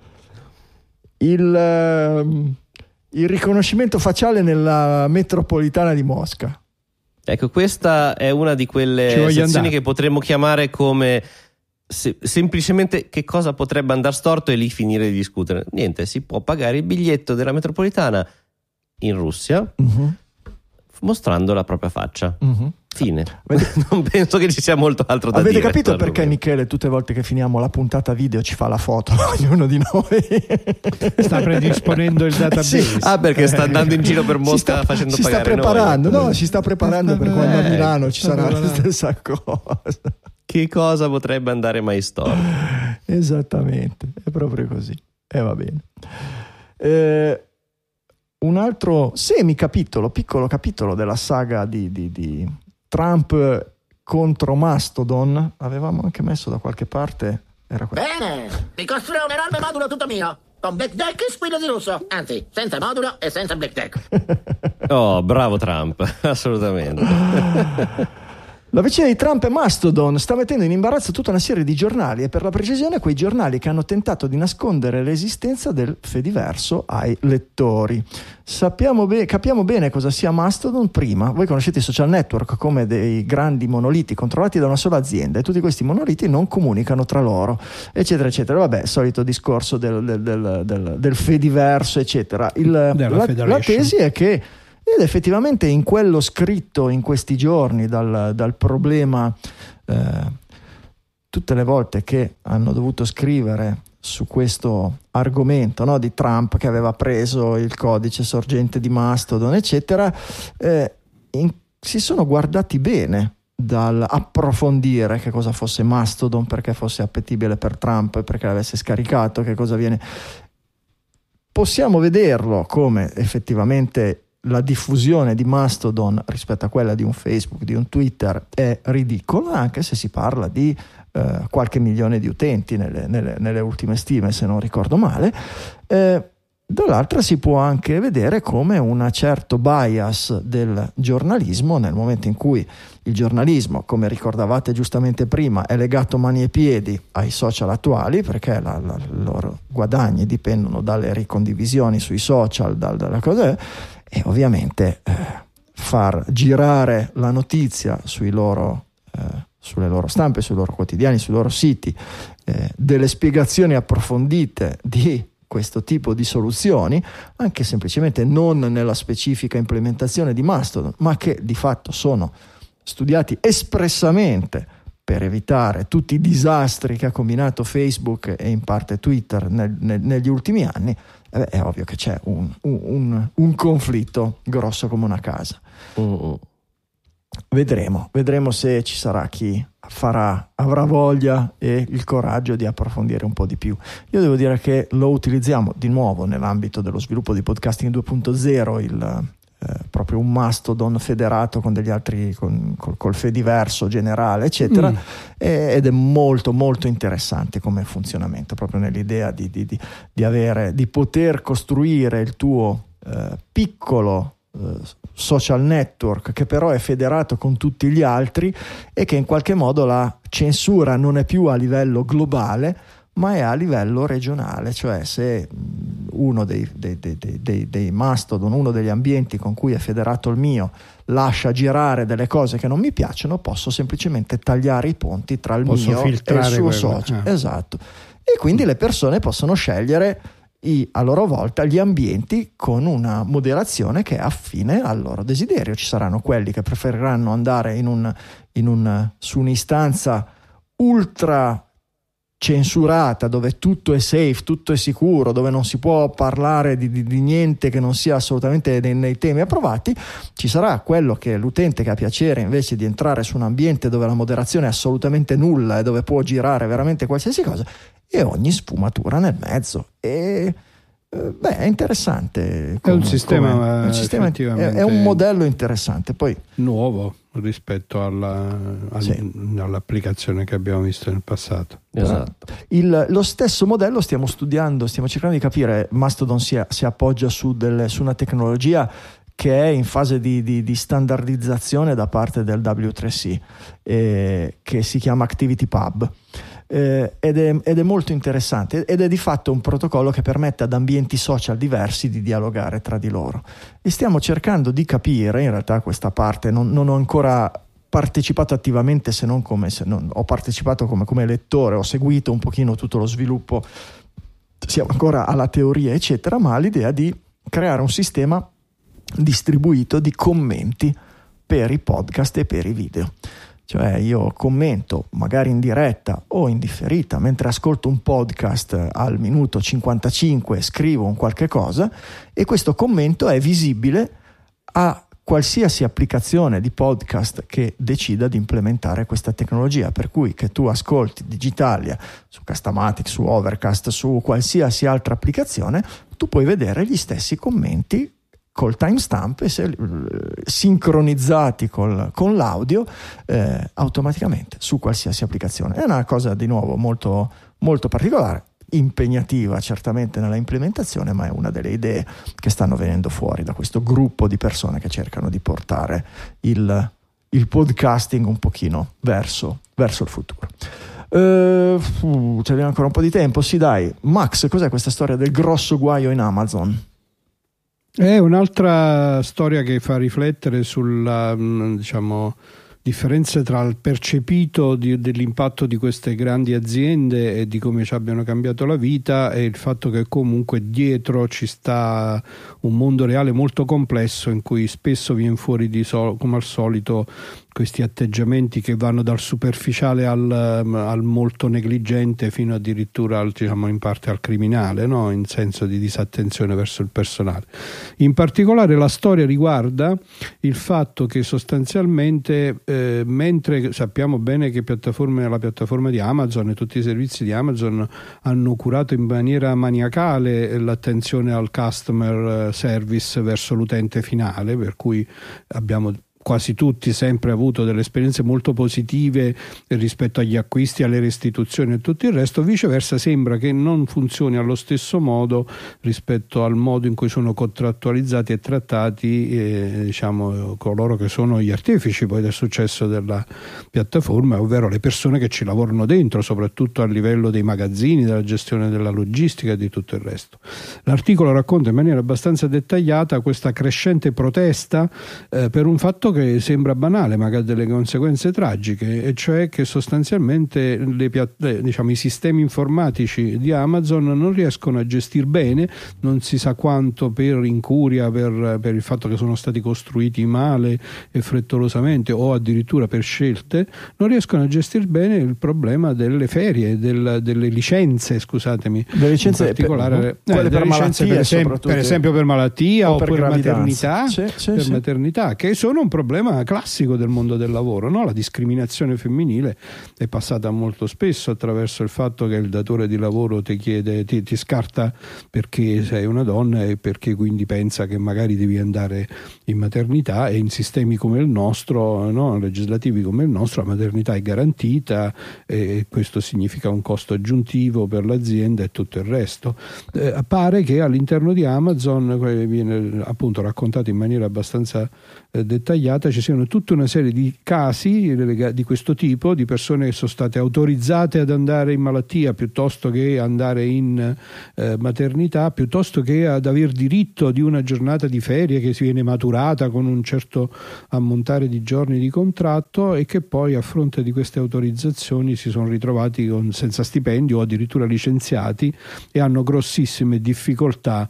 Il, uh, il riconoscimento facciale nella metropolitana di Mosca. Ecco, questa è una di quelle sezioni che potremmo chiamare come se, semplicemente che cosa potrebbe andare storto e lì finire di discutere. Niente, si può pagare il biglietto della metropolitana in Russia uh-huh. mostrando la propria faccia. Uh-huh. Fine. Non penso che ci sia molto altro da Avete dire. capito perché Michele tutte le volte che finiamo la puntata video ci fa la foto ognuno di noi? Sta predisponendo il database. Sì. Ah, perché sta andando in giro per Mosca si sta, facendo si pagare sta preparando, noi. no, si sta preparando per quando a Eh, Milano ci sarà la stessa cosa. Che cosa potrebbe andare mai storto? Esattamente, è proprio così. E eh, va bene. Eh, un altro semi-capitolo, piccolo capitolo della saga di, di, di Trump contro Mastodon, avevamo anche messo da qualche parte. Era Bene, vi costruirò un enorme modulo tutto mio, con Black Deck e squillo di russo, anzi, senza modulo e senza Black Deck. Oh, bravo Trump, assolutamente. La vicenda di Trump e Mastodon sta mettendo in imbarazzo tutta una serie di giornali, e per la precisione quei giornali che hanno tentato di nascondere l'esistenza del Fediverso ai lettori. Sappiamo be- capiamo bene cosa sia Mastodon prima. Voi conoscete i social network come dei grandi monoliti controllati da una sola azienda, e tutti questi monoliti non comunicano tra loro, eccetera eccetera. Vabbè, solito discorso del, del, del, del, del Fediverso, eccetera. Il, la, la tesi è che ed effettivamente in quello scritto in questi giorni dal, dal problema, eh, tutte le volte che hanno dovuto scrivere su questo argomento, no, di Trump che aveva preso il codice sorgente di Mastodon, eccetera, eh, in, si sono guardati bene dal approfondire che cosa fosse Mastodon, perché fosse appetibile per Trump, perché l'avesse scaricato, che cosa viene. Possiamo vederlo come effettivamente la diffusione di Mastodon rispetto a quella di un Facebook, di un Twitter, è ridicola, anche se si parla di eh, qualche milione di utenti nelle, nelle, nelle ultime stime, se non ricordo male. Eh, dall'altra si può anche vedere come un certo bias del giornalismo, nel momento in cui il giornalismo, come ricordavate giustamente prima, è legato mani e piedi ai social attuali, perché la, la, i loro guadagni dipendono dalle ricondivisioni sui social, dal, dalla cosa. E ovviamente eh, far girare la notizia sui loro, eh, sulle loro stampe, sui loro quotidiani, sui loro siti, eh, delle spiegazioni approfondite di questo tipo di soluzioni, anche semplicemente non nella specifica implementazione di Mastodon, ma che di fatto sono studiati espressamente per evitare tutti i disastri che ha combinato Facebook e in parte Twitter nel, nel, negli ultimi anni. Eh, è ovvio che c'è un, un, un conflitto grosso come una casa. Uh-uh. Vedremo, vedremo se ci sarà chi farà, avrà voglia e il coraggio di approfondire un po' di più. Io devo dire che lo utilizziamo di nuovo nell'ambito dello sviluppo di podcasting due punto zero, il Eh, proprio un Mastodon federato con degli altri, con, col, col Fediverso generale, eccetera, mm. e, ed è molto molto interessante come funzionamento, proprio nell'idea di, di, di, di avere, di poter costruire il tuo eh, piccolo eh, social network, che però è federato con tutti gli altri, e che in qualche modo la censura non è più a livello globale, ma è a livello regionale. Cioè, se uno dei, dei, dei, dei, dei Mastodon, uno degli ambienti con cui è federato il mio, lascia girare delle cose che non mi piacciono, posso semplicemente tagliare i ponti tra il posso mio e il suo quello. social. Ah. Esatto. E quindi le persone possono scegliere i, a loro volta gli ambienti con una moderazione che è affine al loro desiderio. Ci saranno quelli che preferiranno andare in un, in un, su un'istanza ultra censurata, dove tutto è safe, tutto è sicuro, dove non si può parlare di, di, di niente che non sia assolutamente nei, nei temi approvati. Ci sarà quello che è l'utente che ha piacere invece di entrare su un ambiente dove la moderazione è assolutamente nulla e dove può girare veramente qualsiasi cosa, e ogni sfumatura nel mezzo. E beh, è interessante. Come, è un sistema, come, un sistema è, è un modello interessante. Poi nuovo rispetto alla, all, sì. all'applicazione che abbiamo visto nel passato. Esatto. Il, lo stesso modello stiamo studiando, stiamo cercando di capire. Mastodon si, si appoggia su, delle, su una tecnologia che è in fase di, di, di standardizzazione da parte del W tre C, eh, che si chiama ActivityPub. Eh, ed, è, ed è molto interessante, ed è di fatto un protocollo che permette ad ambienti social diversi di dialogare tra di loro, e stiamo cercando di capire, in realtà questa parte non, non ho ancora partecipato attivamente, se non come se non, ho partecipato come, come lettore, ho seguito un pochino tutto lo sviluppo, siamo ancora alla teoria eccetera, ma l'idea di creare un sistema distribuito di commenti per i podcast e per i video. Cioè io commento magari in diretta o in differita mentre ascolto un podcast al minuto cinquantacinque, scrivo un qualche cosa e questo commento è visibile a qualsiasi applicazione di podcast che decida di implementare questa tecnologia, per cui che tu ascolti Digitalia su Castamatic, su Overcast, su qualsiasi altra applicazione, tu puoi vedere gli stessi commenti col timestamp e se, sincronizzati col, con l'audio eh, automaticamente su qualsiasi applicazione. È una cosa di nuovo molto, molto particolare, impegnativa certamente nella implementazione, ma è una delle idee che stanno venendo fuori da questo gruppo di persone che cercano di portare il, il podcasting un pochino verso, verso il futuro. Uh, uh, c'è ancora un po' di tempo, sì dai. Max, cos'è questa storia del grosso guaio in Amazon? È un'altra storia che fa riflettere sulla, diciamo, differenza tra il percepito di, dell'impatto di queste grandi aziende e di come ci abbiano cambiato la vita e il fatto che comunque dietro ci sta un mondo reale molto complesso in cui spesso viene fuori di so, come al solito questi atteggiamenti che vanno dal superficiale al, al molto negligente fino addirittura al, diciamo, in parte al criminale, no? In senso di disattenzione verso il personale. In particolare la storia riguarda il fatto che sostanzialmente eh, mentre sappiamo bene che piattaforme, la piattaforma di Amazon e tutti i servizi di Amazon hanno curato in maniera maniacale l'attenzione al customer service verso l'utente finale, per cui abbiamo quasi tutti sempre avuto delle esperienze molto positive rispetto agli acquisti, alle restituzioni e tutto il resto, viceversa sembra che non funzioni allo stesso modo rispetto al modo in cui sono contrattualizzati e trattati eh, diciamo coloro che sono gli artefici poi del successo della piattaforma, ovvero le persone che ci lavorano dentro, soprattutto a livello dei magazzini, della gestione della logistica e di tutto il resto. L'articolo racconta in maniera abbastanza dettagliata questa crescente protesta eh, per un fatto che sembra banale ma che ha delle conseguenze tragiche, e cioè che sostanzialmente le, diciamo, i sistemi informatici di Amazon non riescono a gestire bene, non si sa quanto per incuria, per, per il fatto che sono stati costruiti male e frettolosamente o addirittura per scelte, non riescono a gestire bene il problema delle ferie, del, delle licenze, scusatemi, le licenze in particolare per, eh, per, licenze malattia, per, esempio, per esempio per malattia o, o per, per maternità, sì, sì, per sì. maternità, che sono un problema classico del mondo del lavoro, no? La discriminazione femminile è passata molto spesso attraverso il fatto che il datore di lavoro ti chiede, ti, ti scarta perché sei una donna e perché quindi pensa che magari devi andare in maternità, e in sistemi come il nostro, no? Legislativi come il nostro, la maternità è garantita e questo significa un costo aggiuntivo per l'azienda e tutto il resto. Eh, pare che all'interno di Amazon, viene appunto raccontato in maniera abbastanza eh, dettagliata, ci siano tutta una serie di casi di questo tipo, di persone che sono state autorizzate ad andare in malattia piuttosto che andare in eh, maternità, piuttosto che ad aver diritto di una giornata di ferie che si viene maturata con un certo ammontare di giorni di contratto, e che poi a fronte di queste autorizzazioni si sono ritrovati con, senza stipendio o addirittura licenziati, e hanno grossissime difficoltà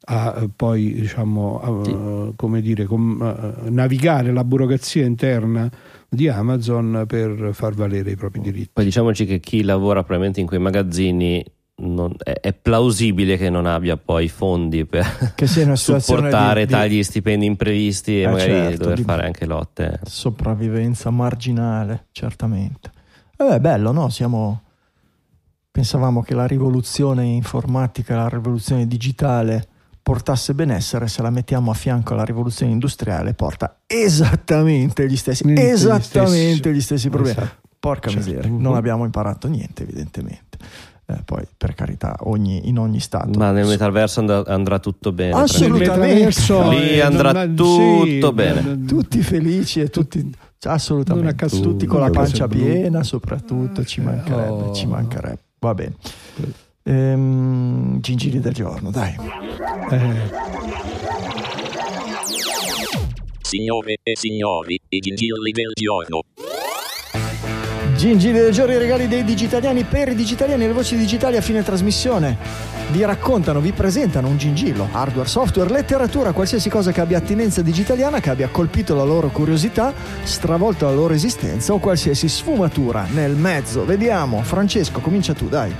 a poi diciamo a, sì. come dire com, a navigare la burocrazia interna di Amazon per far valere i propri diritti. Poi diciamoci che chi lavora probabilmente in quei magazzini non, è, è plausibile che non abbia poi fondi per che sia una supportare di, tagli di stipendi imprevisti e eh magari certo, dover di fare anche lotte. Sopravvivenza marginale, certamente. È bello, no? Siamo pensavamo che la rivoluzione informatica, la rivoluzione digitale portasse benessere, se la mettiamo a fianco alla rivoluzione industriale porta esattamente gli stessi niente esattamente gli stessi, gli stessi problemi. Esatto. Porca certo. miseria, non abbiamo imparato niente evidentemente. Eh, poi per carità ogni, in ogni stato, ma nel metaverso and- andrà tutto bene, assolutamente lì andrà non, tutto sì, bene non, tutti felici e tutti assolutamente tutti, tutti con la pancia piena soprattutto, ci mancherebbe oh. ci mancherebbe va bene. Ehm, gingilli del giorno, dai. Eh. Signore e signori, i gingilli del giorno. Gingillo del giorno, i regali dei digitaliani per i digitaliani. Le voci digitali a fine trasmissione vi raccontano, vi presentano un gingillo, hardware, software, letteratura, qualsiasi cosa che abbia attinenza digitaliana, che abbia colpito la loro curiosità, stravolto la loro esistenza o qualsiasi sfumatura nel mezzo. Vediamo, Francesco, comincia tu, dai.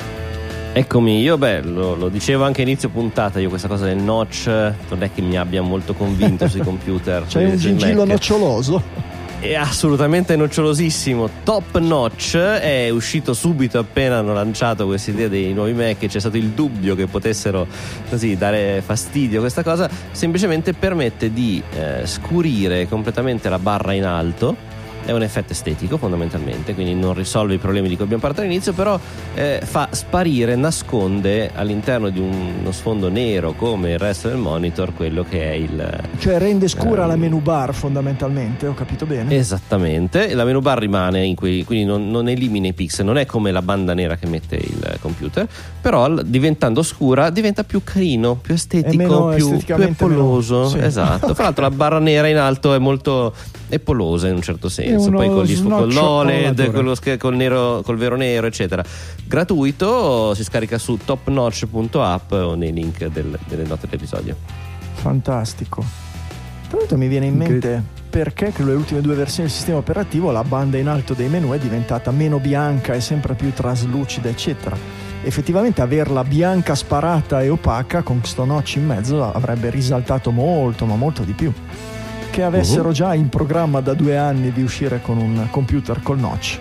Eccomi, io beh, lo, lo dicevo anche a inizio puntata, io questa cosa del notch non è che mi abbia molto convinto sui computer. C'è un gingillo noccioloso? È assolutamente nocciolosissimo. Top Notch è uscito subito appena hanno lanciato questa idea dei nuovi Mac, e c'è stato il dubbio che potessero così dare fastidio. Questa cosa semplicemente permette di eh, scurire completamente la barra in alto. È un effetto estetico fondamentalmente, quindi non risolve i problemi di cui abbiamo parlato all'inizio, però eh, fa sparire, nasconde all'interno di un, uno sfondo nero come il resto del monitor quello che è il... Cioè rende scura um, la menu bar fondamentalmente, ho capito bene? Esattamente, la menu bar rimane in cui, quindi non, non elimina i pixel, non è come la banda nera che mette il computer, però diventando scura diventa più carino, più estetico, più, più epoloso, meno, sì. Esatto. Fra l'altro la barra nera in alto è molto epolosa in un certo senso. Poi con, gli, con l'O L E D, con lo, col, nero, col vero nero, eccetera. Gratuito, si scarica su top notch punto app o nei link del, delle note dell'episodio. Fantastico. Tra l'altro mi viene in mente perché che le ultime due versioni del sistema operativo la banda in alto dei menu è diventata meno bianca e sempre più traslucida, eccetera. Effettivamente averla bianca sparata e opaca con sto notch in mezzo avrebbe risaltato molto, ma molto di più. Che avessero uh-huh. già in programma da due anni di uscire con un computer col notch.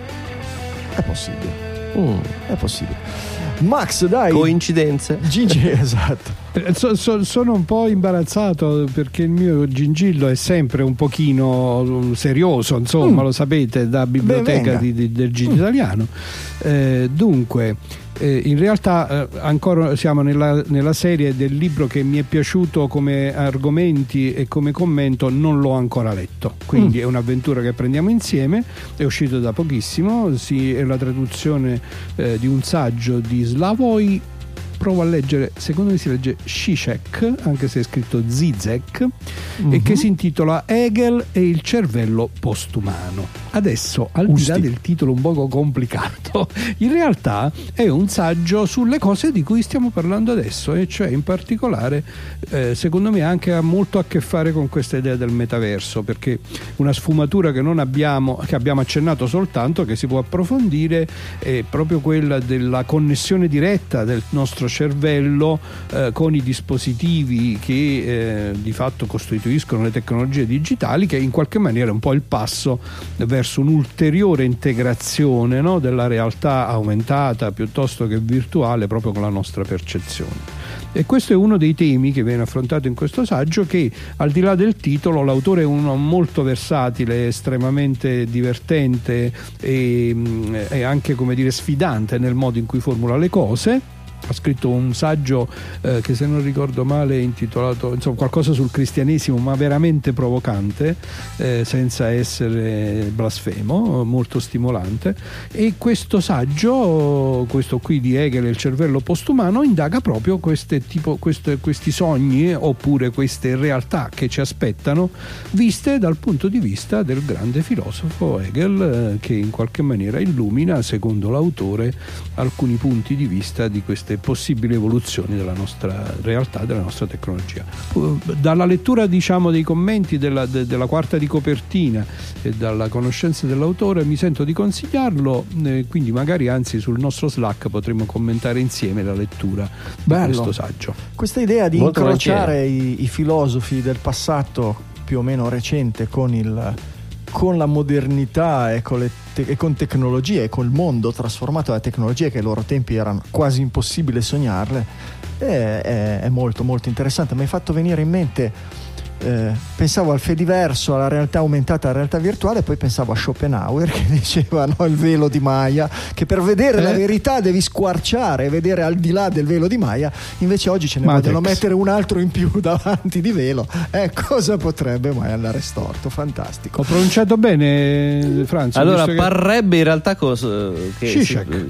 È possibile. Uh. È possibile. Max, dai. Coincidenze. Gigi, esatto. So, so, sono un po' imbarazzato perché il mio gingillo è sempre un pochino serioso, insomma, mm. lo sapete, da biblioteca di, di, del Gigi italiano. Eh, dunque, eh, in realtà eh, ancora siamo nella, nella serie del libro che mi è piaciuto come argomenti e come commento, non l'ho ancora letto, quindi mm. è un'avventura che prendiamo insieme. È uscito da pochissimo, sì, è la traduzione eh, di un saggio di Slavoj. Provo a leggere, secondo me si legge Zizek, anche se è scritto Zizek, uh-huh. e che si intitola Hegel e il cervello postumano. Adesso, al di là del titolo un poco complicato, in realtà è un saggio sulle cose di cui stiamo parlando adesso, e cioè in particolare eh, secondo me anche ha molto a che fare con questa idea del metaverso, perché una sfumatura che non abbiamo, che abbiamo accennato soltanto, che si può approfondire, è proprio quella della connessione diretta del nostro cervello eh, con i dispositivi che eh, di fatto costituiscono le tecnologie digitali, che in qualche maniera è un po' il passo verso un'ulteriore integrazione, no, della realtà aumentata piuttosto che virtuale proprio con la nostra percezione. E questo è uno dei temi che viene affrontato in questo saggio, che al di là del titolo l'autore è uno molto versatile, estremamente divertente e, e anche, come dire, sfidante nel modo in cui formula le cose. Ha scritto un saggio eh, che, se non ricordo male, è intitolato, insomma, qualcosa sul cristianesimo, ma veramente provocante, eh, senza essere blasfemo, molto stimolante. E questo saggio, questo qui di Hegel e il cervello postumano, indaga proprio queste, tipo, queste, questi sogni oppure queste realtà che ci aspettano, viste dal punto di vista del grande filosofo Hegel, eh, che in qualche maniera illumina, secondo l'autore, alcuni punti di vista di queste possibili evoluzioni della nostra realtà, della nostra tecnologia. Dalla lettura, diciamo, dei commenti della, de, della quarta di copertina e dalla conoscenza dell'autore mi sento di consigliarlo, eh, quindi magari anzi sul nostro Slack potremmo commentare insieme la lettura Bello. di questo saggio. Questa idea di Molto incrociare i, i filosofi del passato più o meno recente con il con la modernità e con, le te- e con tecnologie e col mondo trasformato da tecnologie che ai loro tempi erano quasi impossibile sognarle, è, è, è molto molto interessante. Mi hai fatto venire in mente, eh, pensavo al Fediverso, alla realtà aumentata, alla realtà virtuale, poi pensavo a Schopenhauer che diceva, no, il velo di Maya, che per vedere eh? la verità devi squarciare e vedere al di là del velo di Maya. Invece oggi ce ne Matrix. vogliono mettere un altro in più davanti di velo. Eh, cosa potrebbe mai andare storto? Fantastico. Ho pronunciato bene, Franz? Allora che... parrebbe in realtà cos- che Zizek.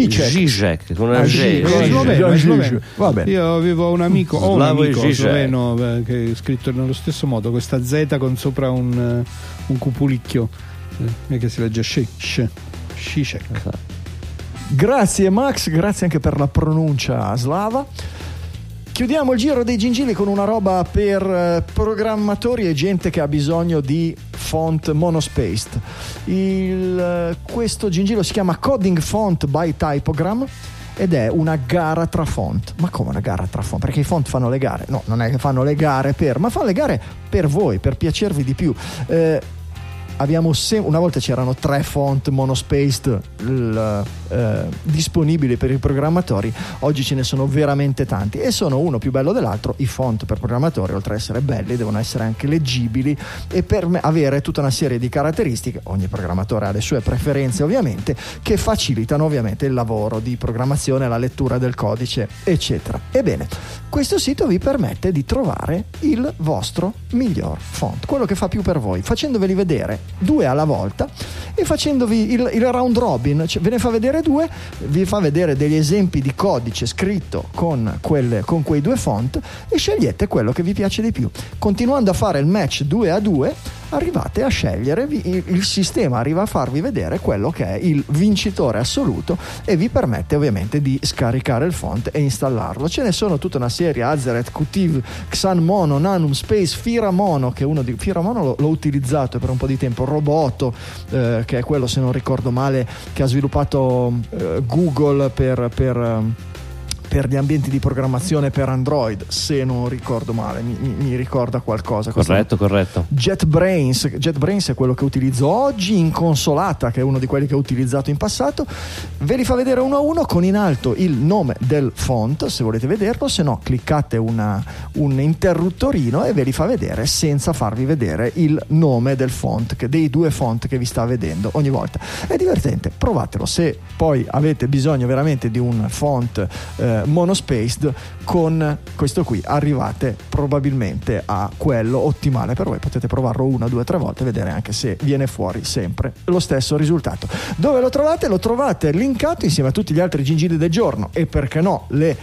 Zizek con una Ah, G. G. Sloveno, sloveno. Va bene. Io avevo un amico, ho un Slavoj amico Zizek. sloveno eh, che è scritto nello stesso modo, questa Z con sopra un, un cupulicchio, eh, che si legge sh, sh, Zizek. Grazie Max, grazie anche per la pronuncia slava. Chiudiamo il giro dei gingilli con una roba per eh, programmatori e gente che ha bisogno di font monospaced. Il, eh, questo gingillo si chiama Coding Font by Typogram ed è una gara tra font. Ma come una gara tra font? Perché i font fanno le gare? No, non è che fanno le gare per, ma fanno le gare per voi, per piacervi di più. Eh, Abbiamo sem- una volta c'erano tre font monospaced l- eh, disponibili per i programmatori, oggi ce ne sono veramente tanti e sono uno più bello dell'altro. I font per programmatori, oltre ad essere belli, devono essere anche leggibili e per me- avere tutta una serie di caratteristiche, ogni programmatore ha le sue preferenze ovviamente, che facilitano ovviamente il lavoro di programmazione, la lettura del codice eccetera. Ebbene, questo sito vi permette di trovare il vostro miglior font, quello che fa più per voi, facendoveli vedere due alla volta e facendovi il, il round robin, cioè ve ne fa vedere due, vi fa vedere degli esempi di codice scritto con, quelle, con quei due font e scegliete quello che vi piace di più. Continuando a fare il match due a due arrivate a scegliere, il, il sistema arriva a farvi vedere quello che è il vincitore assoluto e vi permette ovviamente di scaricare il font e installarlo. Ce ne sono tutta una serie: Azeret, Kutiv, Xanmono, Nanum, Space, Firamono, che uno di Firamono l'ho, l'ho utilizzato per un po' di tempo, Roboto, eh, che è quello, se non ricordo male, che ha sviluppato eh, Google per, per per gli ambienti di programmazione per Android, se non ricordo male, mi, mi, mi ricorda qualcosa. Corretto, corretto. JetBrains, JetBrains è quello che utilizzo oggi, Inconsolata, che è uno di quelli che ho utilizzato in passato. Ve li fa vedere uno a uno con in alto il nome del font, se volete vederlo, se no cliccate una, un interruttorino e ve li fa vedere senza farvi vedere il nome del font, che, dei due font che vi sta vedendo ogni volta. È divertente, provatelo. Se poi avete bisogno veramente di un font eh, monospaced, con questo qui arrivate probabilmente a quello ottimale per voi. Potete provarlo una, due, tre volte e vedere anche se viene fuori sempre lo stesso risultato. Dove lo trovate? Lo trovate linkato insieme a tutti gli altri gingilli del giorno e, perché no, le,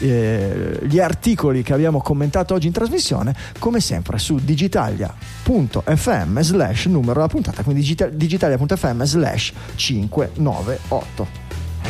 eh, gli articoli che abbiamo commentato oggi in trasmissione, come sempre su digitalia.fm slash numero della puntata, quindi digitalia.fm slash cinquecentonovantaotto.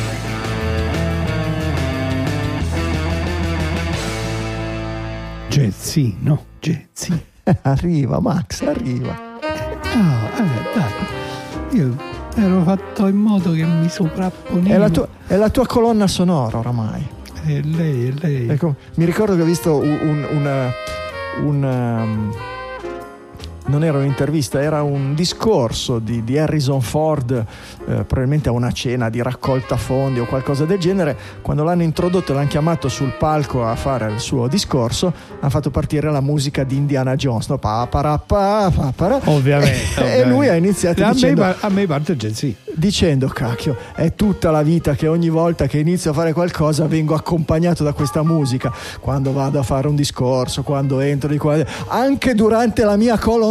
Gezzino, Gezzino. Arriva Max, arriva. No, eh, dai. Io ero fatto in modo che mi sovrapponevo. È la tua, è la tua colonna sonora oramai. È lei, è lei. Ecco, mi ricordo che ho visto un, un, un, un um, non era un'intervista, era un discorso di, di Harrison Ford, eh, probabilmente a una cena di raccolta fondi o qualcosa del genere. Quando l'hanno introdotto e l'hanno chiamato sul palco a fare il suo discorso, ha fatto partire la musica di Indiana Jones, no? Pa, para, pa, pa, para. Ovviamente, e, e lui ha iniziato a dicendo, me, a me parte il Jay-Z, dicendo: cacchio, è tutta la vita che ogni volta che inizio a fare qualcosa vengo accompagnato da questa musica, quando vado a fare un discorso, quando entro di qua, anche durante la mia colonscopia.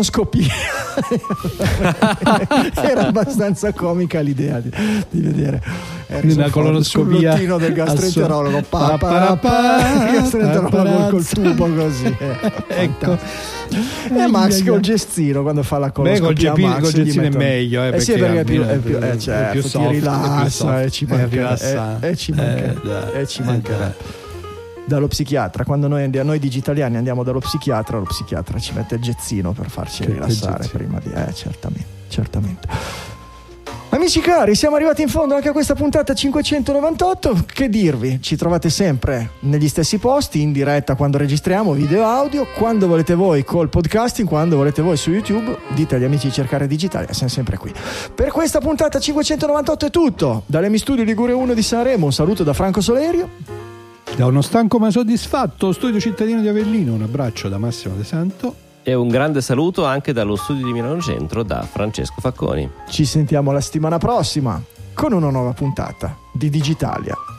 Era abbastanza comica l'idea di, di vedere una colonoscopia sul lottino del gastroenterologo, pa, pa, pa, pa, il gastroenterologo col tubo così, eh, ecco. E Max col gestino, quando fa la colonoscopia, beh, col, Max, col gestino mettono... è meglio, eh, eh sì, perché è più, è più, è eh, certo, più soft, ti rilassa e ci mancherà, e, e ci mancherà, e ci mancherà. Dallo psichiatra, quando noi, andiamo, noi digitaliani andiamo dallo psichiatra, lo psichiatra ci mette il gezzino per farci che rilassare prima di... Eh, certamente, certamente. Amici cari, siamo arrivati in fondo anche a questa puntata cinquecentonovantotto. Che dirvi? Ci trovate sempre negli stessi posti, in diretta quando registriamo video e audio, quando volete voi col podcasting, quando volete voi su YouTube. Dite agli amici di cercare Digitalia, siamo sempre qui. Per questa puntata cinquecentonovantotto è tutto. Dalle Mi Studio Ligure uno di Sanremo, un saluto da Franco Solerio. Da uno stanco ma soddisfatto studio cittadino di Avellino, un abbraccio da Massimo De Santo. E un grande saluto anche dallo studio di Milano Centro da Francesco Facconi. Ci sentiamo la settimana prossima con una nuova puntata di Digitalia.